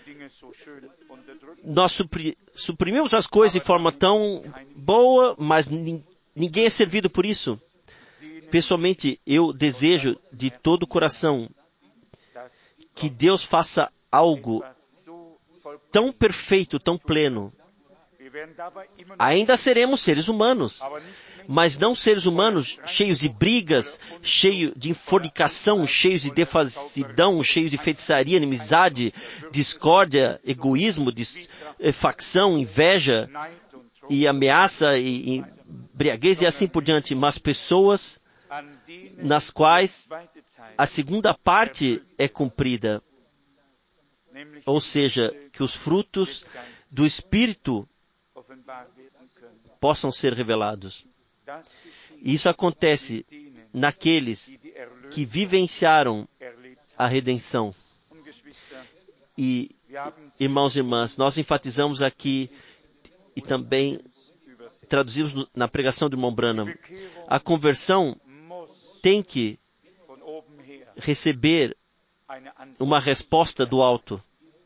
Nós suprimimos as coisas de forma tão boa, mas ninguém é servido por isso. Pessoalmente, eu desejo de todo o coração que Deus faça algo tão perfeito, tão pleno. Ainda seremos seres humanos, mas não seres humanos cheios de brigas, cheios de fornicação, cheios de devassidão, cheios de feitiçaria, inimizade, discórdia, egoísmo, facção, inveja e ameaça e embriaguez e assim por diante, mas pessoas nas quais a segunda parte é cumprida, ou seja, que os frutos do Espírito possam ser revelados. Isso acontece naqueles que vivenciaram a redenção. E, irmãos e irmãs, nós enfatizamos aqui e também traduzimos na pregação do irmão Branham, a conversão tem que receber uma resposta do alto.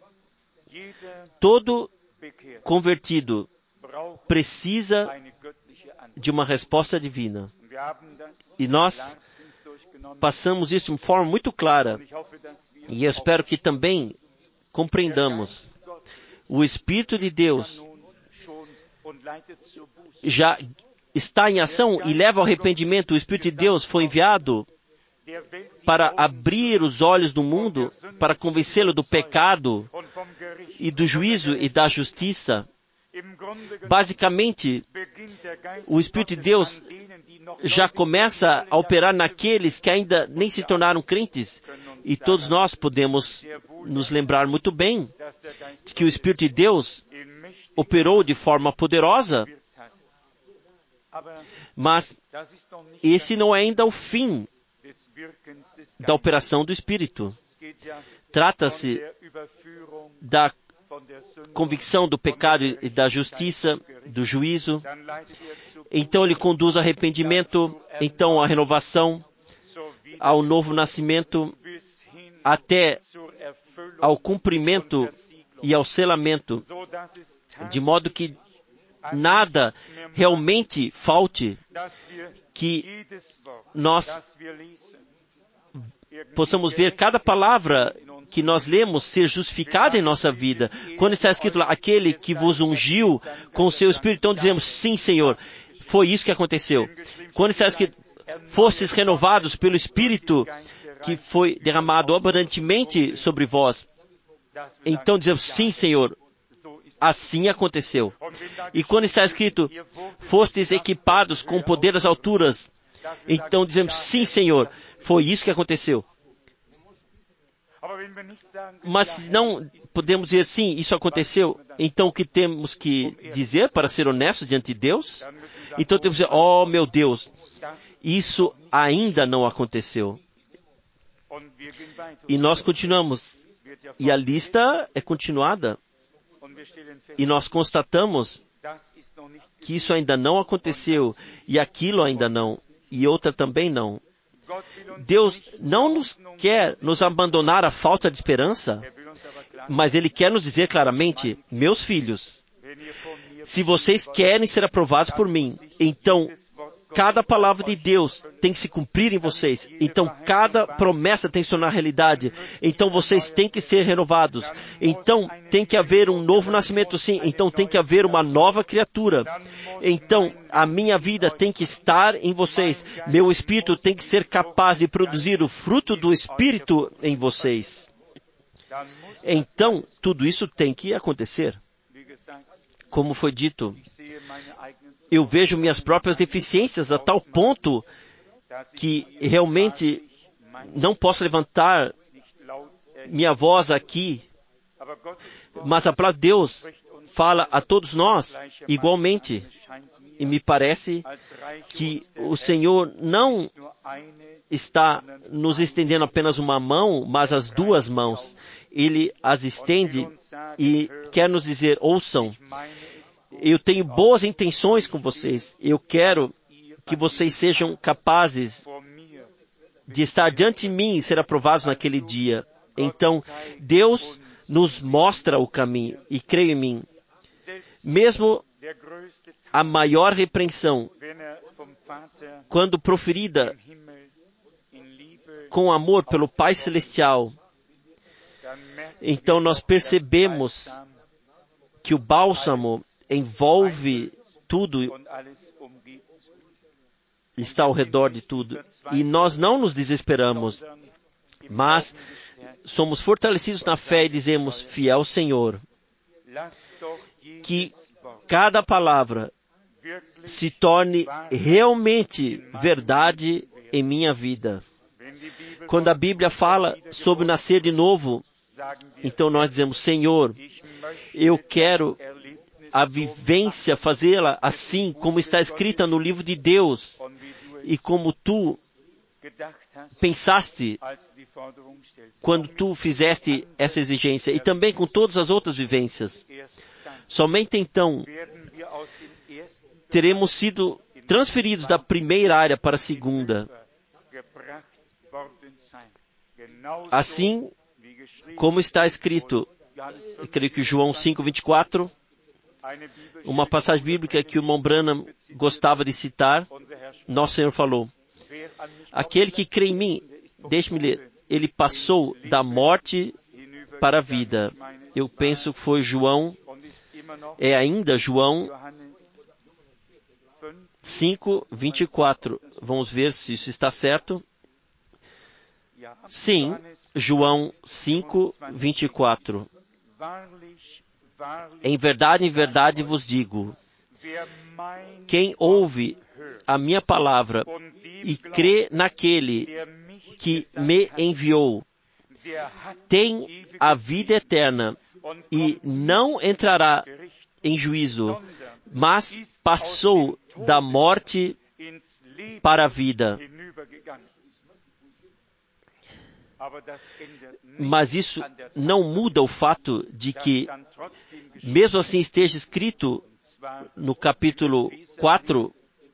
Todo convertido precisa de uma resposta divina. E nós passamos isso de uma forma muito clara. E eu espero que também compreendamos. O Espírito de Deus já está em ação e leva ao arrependimento. O Espírito de Deus foi enviado para abrir os olhos do mundo, para convencê-lo do pecado e do juízo e da justiça. Basicamente, o Espírito de Deus já começa a operar naqueles que ainda nem se tornaram crentes. E todos nós podemos nos lembrar muito bem de que o Espírito de Deus operou de forma poderosa. Mas esse não é ainda o fim da operação do Espírito. Trata-se da convicção do pecado e da justiça, do juízo. Então ele conduz ao arrependimento, então à renovação, ao novo nascimento, até ao cumprimento e ao selamento, de modo que nada realmente falte, que nós possamos ver cada palavra que nós lemos ser justificada em nossa vida. Quando está escrito lá, aquele que vos ungiu com o seu Espírito, então dizemos, sim, Senhor, foi isso que aconteceu. Quando está escrito, fostes renovados pelo Espírito que foi derramado abundantemente sobre vós, então dizemos, sim, Senhor, assim aconteceu. E quando está escrito, fostes equipados com o poder das alturas, então dizemos, sim, Senhor, foi isso que aconteceu. Mas se não podemos dizer, sim, isso aconteceu, então o que temos que dizer para ser honestos diante de Deus? Então temos que dizer, oh meu Deus, isso ainda não aconteceu. E nós continuamos. E a lista é continuada. E nós constatamos que isso ainda não aconteceu, e aquilo ainda não, e outra também não. Deus não nos quer nos abandonar à falta de esperança, mas Ele quer nos dizer claramente, meus filhos, se vocês querem ser aprovados por mim, então cada palavra de Deus tem que se cumprir em vocês. Então, cada promessa tem que se tornar realidade. Então, vocês têm que ser renovados. Então, tem que haver um novo nascimento, sim. Então, tem que haver uma nova criatura. Então, a minha vida tem que estar em vocês. Meu Espírito tem que ser capaz de produzir o fruto do Espírito em vocês. Então, tudo isso tem que acontecer. Como foi dito, eu vejo minhas próprias deficiências a tal ponto que realmente não posso levantar minha voz aqui, mas a palavra de Deus fala a todos nós igualmente. E me parece que o Senhor não está nos estendendo apenas uma mão, mas as duas mãos. Ele as estende e quer nos dizer, ouçam, eu tenho boas intenções com vocês. Eu quero que vocês sejam capazes de estar diante de mim e ser aprovados naquele dia. Então, Deus nos mostra o caminho, e creio em mim. Mesmo a maior repreensão, quando proferida com amor pelo Pai Celestial, então nós percebemos que o bálsamo envolve tudo, está ao redor de tudo. E nós não nos desesperamos, mas somos fortalecidos na fé e dizemos, fiel Senhor, que cada palavra se torne realmente verdade em minha vida. Quando a Bíblia fala sobre nascer de novo, então nós dizemos, Senhor, eu quero a vivência, fazê-la assim como está escrita no livro de Deus e como tu pensaste quando tu fizeste essa exigência, e também com todas as outras vivências. Somente então teremos sido transferidos da primeira área para a segunda. Assim como está escrito, eu creio que João 5:24, uma passagem bíblica que o irmão Branham gostava de citar, nosso Senhor falou, aquele que crê em mim, deixe-me ler, ele passou da morte para a vida. Eu penso que foi João, é ainda João 5:24. Vamos ver se isso está certo. Sim, João 5:24. Em verdade vos digo, quem ouve a minha palavra e crê naquele que me enviou, tem a vida eterna e não entrará em juízo, mas passou da morte para a vida. Mas isso não muda o fato de que, mesmo assim esteja escrito no capítulo 4,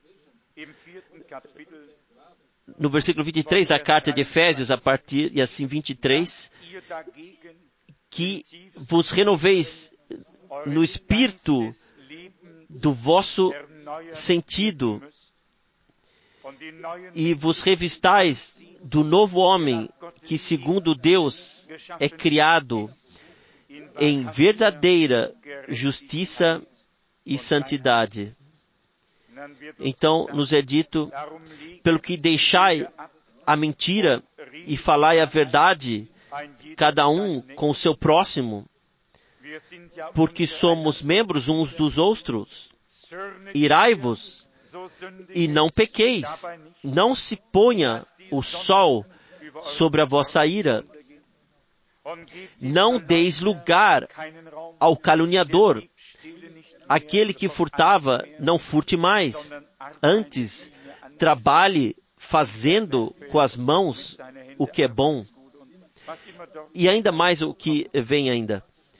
no versículo 23 da carta de Efésios, a partir, e assim 23, que vos renoveis no espírito do vosso sentido e vos revistais do novo homem que, segundo Deus, é criado em verdadeira justiça e santidade. Então, nos é dito, pelo que deixai a mentira e falai a verdade, cada um com o seu próximo, porque somos membros uns dos outros. Irai-vos e não pequeis. Não se ponha o sol sobre a vossa ira. Não deis lugar ao caluniador. Aquele que furtava, não furte mais. Antes, trabalhe fazendo com as mãos o que é bom. E ainda mais o que vem ainda.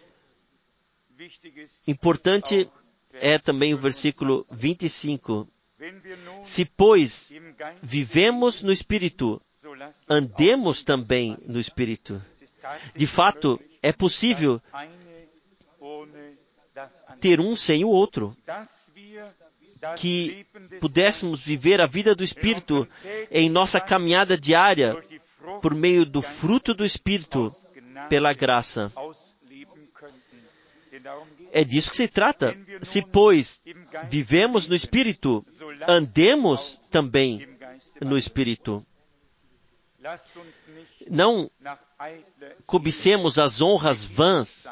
Importante é também o versículo 25. Se, pois, vivemos no Espírito, andemos também no Espírito. De fato, é possível ter um sem o outro. Que pudéssemos viver a vida do Espírito em nossa caminhada diária por meio do fruto do Espírito, pela graça. É disso que se trata. Se, pois, vivemos no Espírito, andemos também no Espírito. Não cobicemos as honras vãs.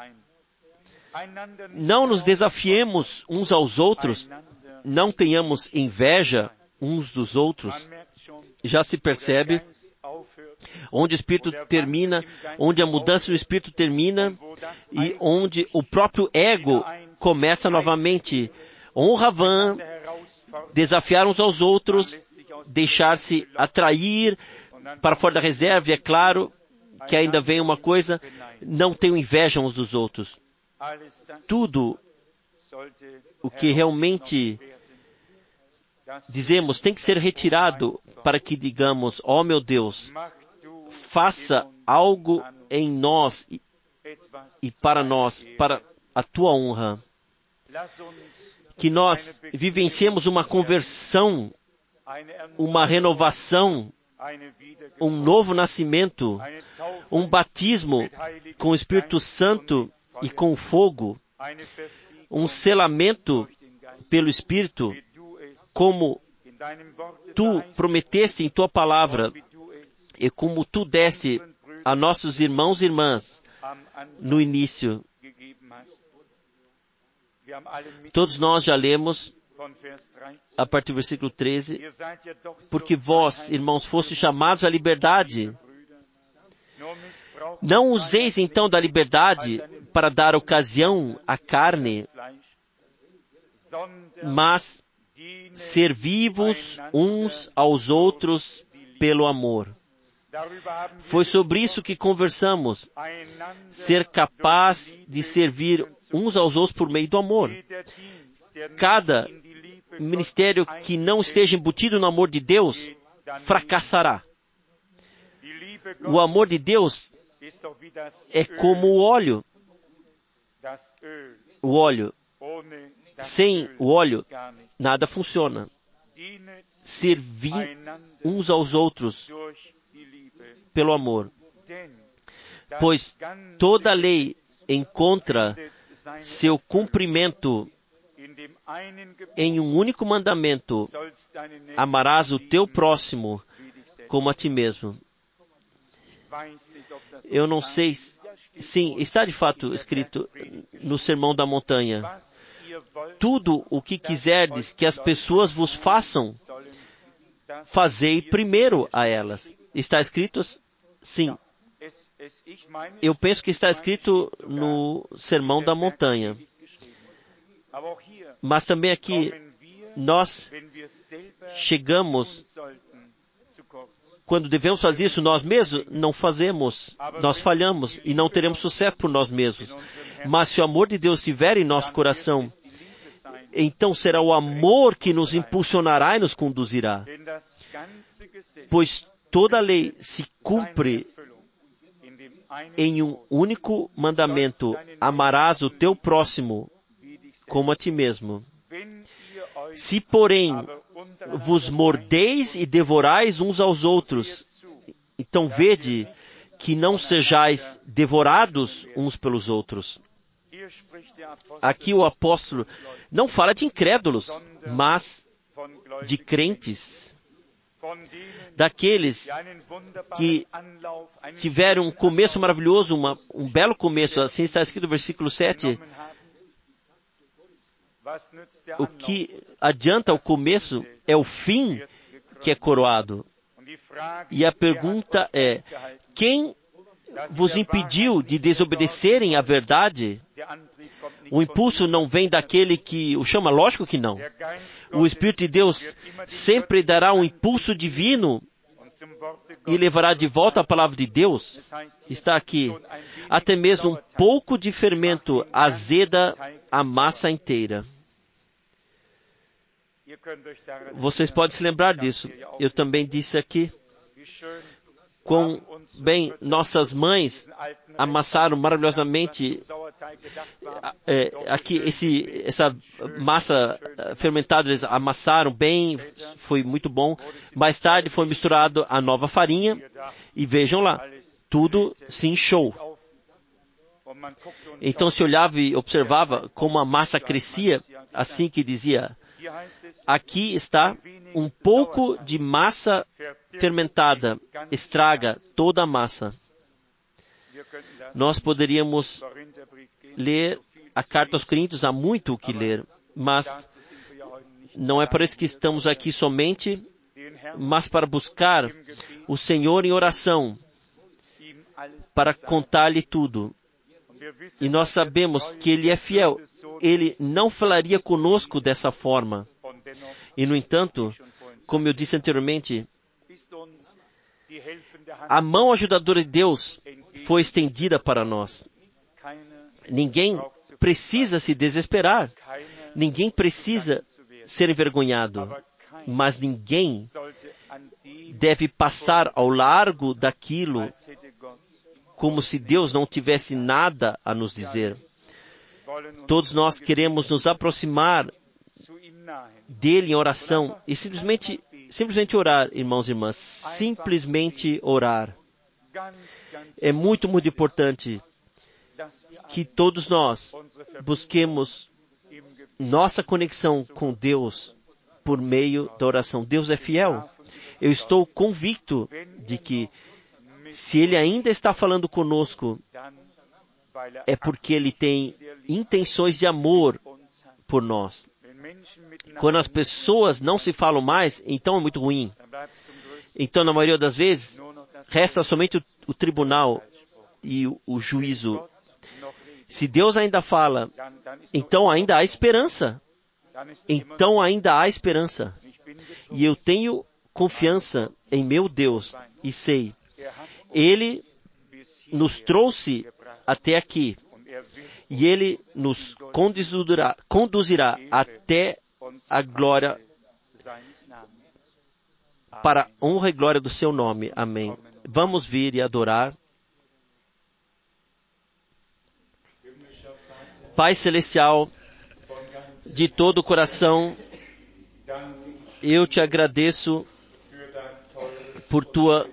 Não nos desafiemos uns aos outros. Não tenhamos inveja uns dos outros. Já se percebe onde o Espírito termina, onde a mudança do Espírito termina e onde o próprio ego começa novamente. Honra vã, desafiar uns aos outros, deixar-se atrair para fora da reserva. E é claro que ainda vem uma coisa, não tenham inveja uns dos outros. Tudo o que realmente dizemos, tem que ser retirado para que digamos, ó meu Deus, faça algo em nós e para nós, para a tua honra. Que nós vivenciemos uma conversão, uma renovação, um novo nascimento, um batismo com o Espírito Santo e com fogo, um selamento pelo Espírito, como tu prometeste em tua palavra e como tu deste a nossos irmãos e irmãs no início. Todos nós já lemos a partir do versículo 13, porque vós, irmãos, fostes chamados à liberdade. Não useis então da liberdade para dar ocasião à carne, mas servi-vos uns aos outros pelo amor. Foi sobre isso que conversamos, ser capaz de servir uns aos outros por meio do amor. Cada ministério que não esteja embutido no amor de Deus, fracassará. O amor de Deus é como o óleo. O óleo. Sem o óleo, nada funciona. Servir uns aos outros pelo amor. Pois toda a lei encontra seu cumprimento em um único mandamento: amarás o teu próximo como a ti mesmo. Eu não sei, sim, está de fato escrito no Sermão da Montanha. Tudo o que quiserdes que as pessoas vos façam, fazei primeiro a elas. Está escrito? Sim. Eu penso que está escrito no Sermão da Montanha. Mas também aqui, nós chegamos, quando devemos fazer isso nós mesmos, não fazemos, nós falhamos e não teremos sucesso por nós mesmos. Mas se o amor de Deus estiver em nosso coração, então será o amor que nos impulsionará e nos conduzirá. Pois toda a lei se cumpre em um único mandamento: amarás o teu próximo como a ti mesmo. Se, porém, vos mordeis e devorais uns aos outros, então vede que não sejais devorados uns pelos outros. Aqui o apóstolo não fala de incrédulos, mas de crentes, daqueles que tiveram um começo maravilhoso, um belo começo. Assim está escrito no versículo 7. O que adianta o começo é o fim que é coroado. E a pergunta é: quem vos impediu de desobedecerem à verdade? O impulso não vem daquele que o chama? Lógico que não. O Espírito de Deus sempre dará um impulso divino e levará de volta a palavra de Deus. Está aqui. Até mesmo um pouco de fermento azeda a massa inteira. Vocês podem se lembrar disso. Eu também disse aqui. Quão bem nossas mães amassaram maravilhosamente aqui essa massa fermentada, eles amassaram bem, foi muito bom. Mais tarde foi misturado a nova farinha e vejam lá, tudo se inchou. Então se olhava e observava como a massa crescia, assim que dizia: aqui está um pouco de massa fermentada, estraga toda a massa. Nós poderíamos ler a carta aos Coríntios, há muito o que ler, mas não é para isso que estamos aqui somente, mas para buscar o Senhor em oração, para contar-lhe tudo. E nós sabemos que Ele é fiel. Ele não falaria conosco dessa forma. E, no entanto, como eu disse anteriormente, a mão ajudadora de Deus foi estendida para nós. Ninguém precisa se desesperar. Ninguém precisa ser envergonhado. mas ninguém deve passar ao largo daquilo como se Deus não tivesse nada a nos dizer. Todos nós queremos nos aproximar dele em oração e simplesmente orar, irmãos e irmãs, simplesmente orar. É muito, muito importante que todos nós busquemos nossa conexão com Deus por meio da oração. Deus é fiel. Eu estou convicto de que se Ele ainda está falando conosco, é porque Ele tem intenções de amor por nós. Quando as pessoas não se falam mais, então é muito ruim. Então, na maioria das vezes, resta somente o tribunal e o juízo. Se Deus ainda fala, então ainda há esperança. Então ainda há esperança. E eu tenho confiança em meu Deus e sei, Ele nos trouxe até aqui e Ele nos conduzirá até a glória, para a honra e glória do seu nome. Amém. Vamos vir e adorar. Pai Celestial, de todo o coração, eu te agradeço por tua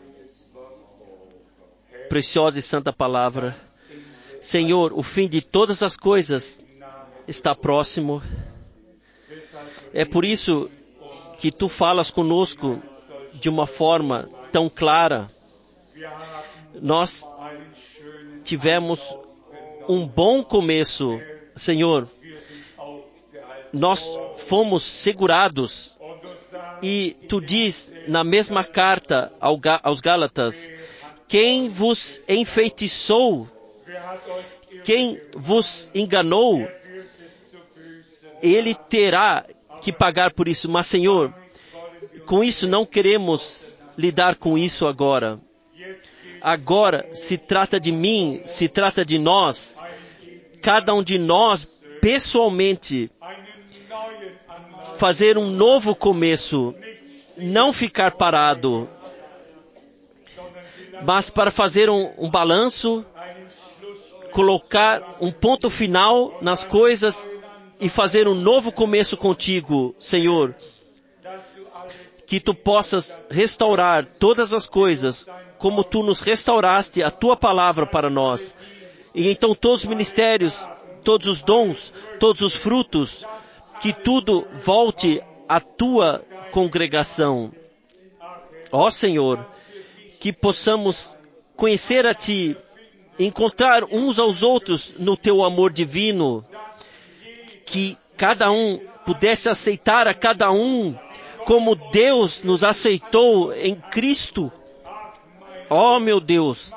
preciosa e santa palavra. Senhor, o fim de todas as coisas está próximo. É por isso que tu falas conosco de uma forma tão clara. Nós tivemos um bom começo, Senhor. Nós fomos segurados. E tu diz na mesma carta aos Gálatas, quem vos enfeitiçou, quem vos enganou, ele terá que pagar por isso. Mas, Senhor, com isso não queremos lidar com isso agora. Agora se trata de mim, se trata de nós, cada um de nós pessoalmente, fazer um novo começo, não ficar parado, mas para fazer um balanço, colocar um ponto final nas coisas e fazer um novo começo contigo, Senhor. Que tu possas restaurar todas as coisas, como tu nos restauraste a tua palavra para nós. E então todos os ministérios, todos os dons, todos os frutos, que tudo volte à tua congregação. Ó Senhor, que possamos conhecer a Ti, encontrar uns aos outros no Teu amor divino, que cada um pudesse aceitar a cada um como Deus nos aceitou em Cristo. Ó meu Deus,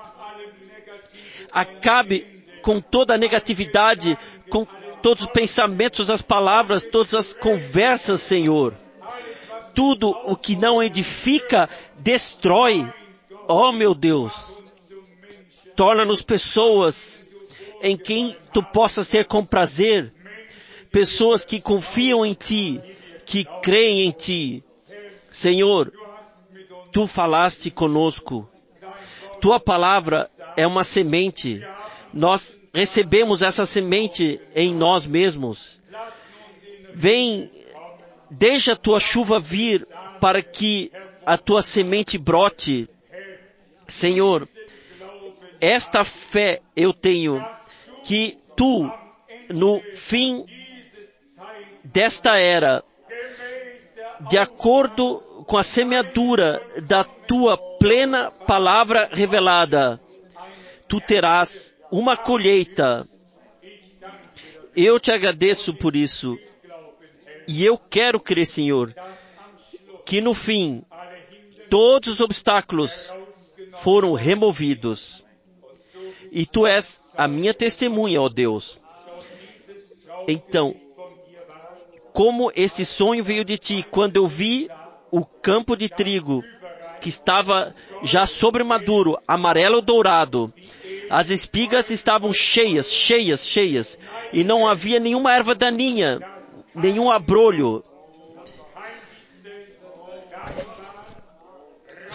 acabe com toda a negatividade, com todos os pensamentos, as palavras, todas as conversas, Senhor. Tudo o que não edifica, destrói. Ó meu Deus, torna-nos pessoas em quem tu possas ter com prazer, pessoas que confiam em Ti, que creem em Ti. Senhor, Tu falaste conosco. Tua palavra é uma semente. Nós recebemos essa semente em nós mesmos. Vem, deixa a Tua chuva vir para que a Tua semente brote. Senhor, esta fé eu tenho que Tu, no fim desta era, de acordo com a semeadura da Tua plena palavra revelada, Tu terás uma colheita. Eu te agradeço por isso. E eu quero crer, Senhor, que no fim, todos os obstáculos foram removidos. E Tu és a minha testemunha, ó Deus. Então, como esse sonho veio de Ti, quando eu vi o campo de trigo, que estava já sobremaduro, amarelo dourado, as espigas estavam cheias, e não havia nenhuma erva daninha, nenhum abrolho.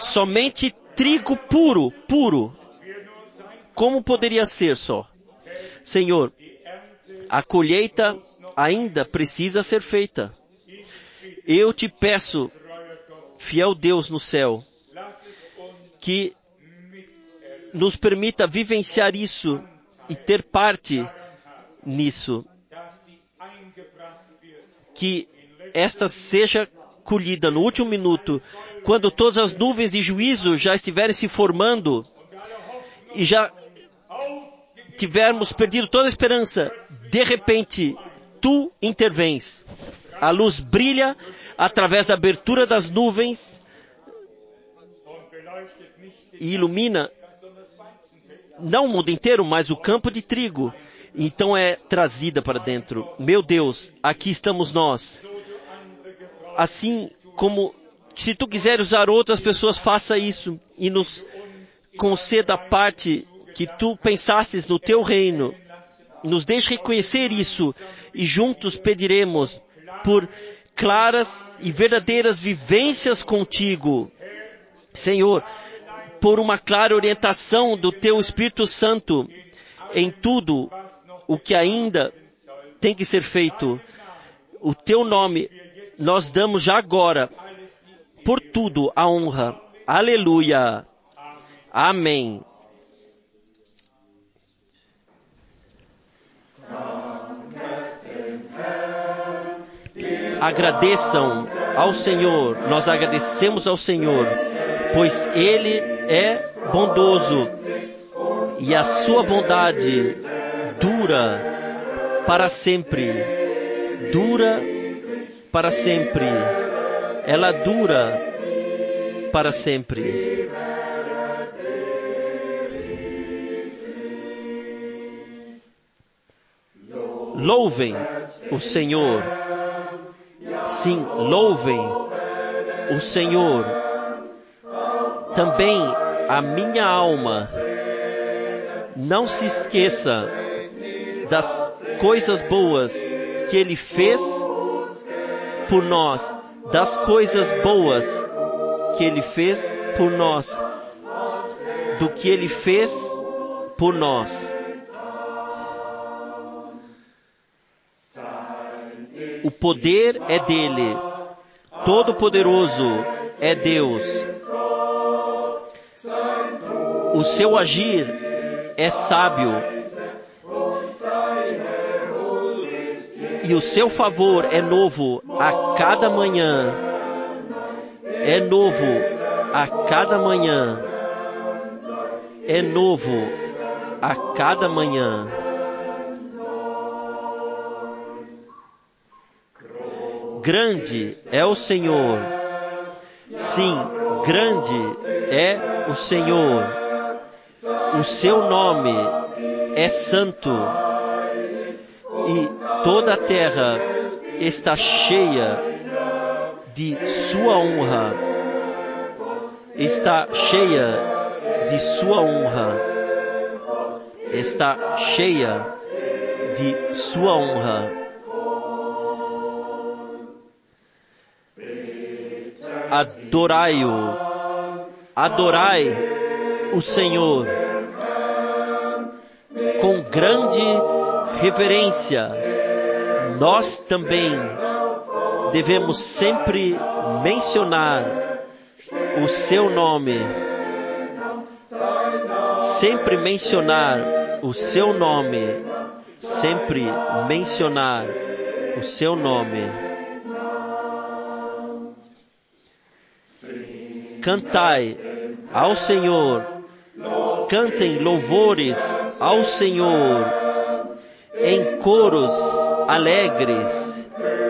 somente trigo puro, puro. Como poderia ser só? Senhor, a colheita ainda precisa ser feita. Eu te peço, fiel Deus no céu, que nos permita vivenciar isso e ter parte nisso. Que esta seja colhida no último minuto, quando todas as nuvens de juízo já estiverem se formando e já tivermos perdido toda a esperança. De repente, tu intervens. A luz brilha através da abertura das nuvens e ilumina não o mundo inteiro, mas o campo de trigo. Então é trazida para dentro. Meu Deus, aqui estamos nós. Assim como, se tu quiseres usar outras pessoas, faça isso e nos conceda a parte que tu pensastes no teu reino. Nos deixe reconhecer isso e juntos pediremos por claras e verdadeiras vivências contigo. Senhor, por uma clara orientação do teu Espírito Santo em tudo o que ainda tem que ser feito. O teu nome nós damos já agora, por tudo, a honra. Aleluia. Amém. Agradeçam ao Senhor, nós agradecemos ao Senhor, pois Ele é bondoso e a sua bondade dura para sempre. Dura para sempre. Ela dura para sempre. Louvem o Senhor. Sim, louvem o Senhor. Também a minha alma. Não se esqueça das coisas boas que Ele fez por nós. Das coisas boas que Ele fez por nós. Do que Ele fez por nós. O poder é dele. Todo-Poderoso é Deus. O seu agir é sábio. E o seu favor é novo a cada manhã. É novo a cada manhã. É novo a cada manhã. Grande é o Senhor. Sim, grande é o Senhor. O seu nome é santo. E toda a terra está cheia de sua honra. Está cheia de sua honra. Está cheia de sua honra. Adorai-o, adorai o Senhor com grande reverência. Nós também devemos sempre mencionar o seu nome, sempre mencionar o seu nome, sempre mencionar o seu nome. Cantai ao Senhor, cantem louvores ao Senhor, em coros alegres,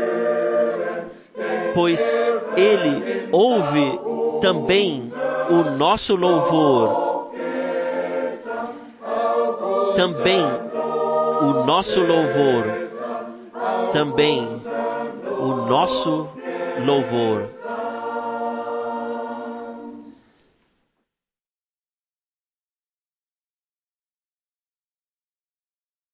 pois Ele ouve também o nosso louvor, também o nosso louvor, também o nosso louvor.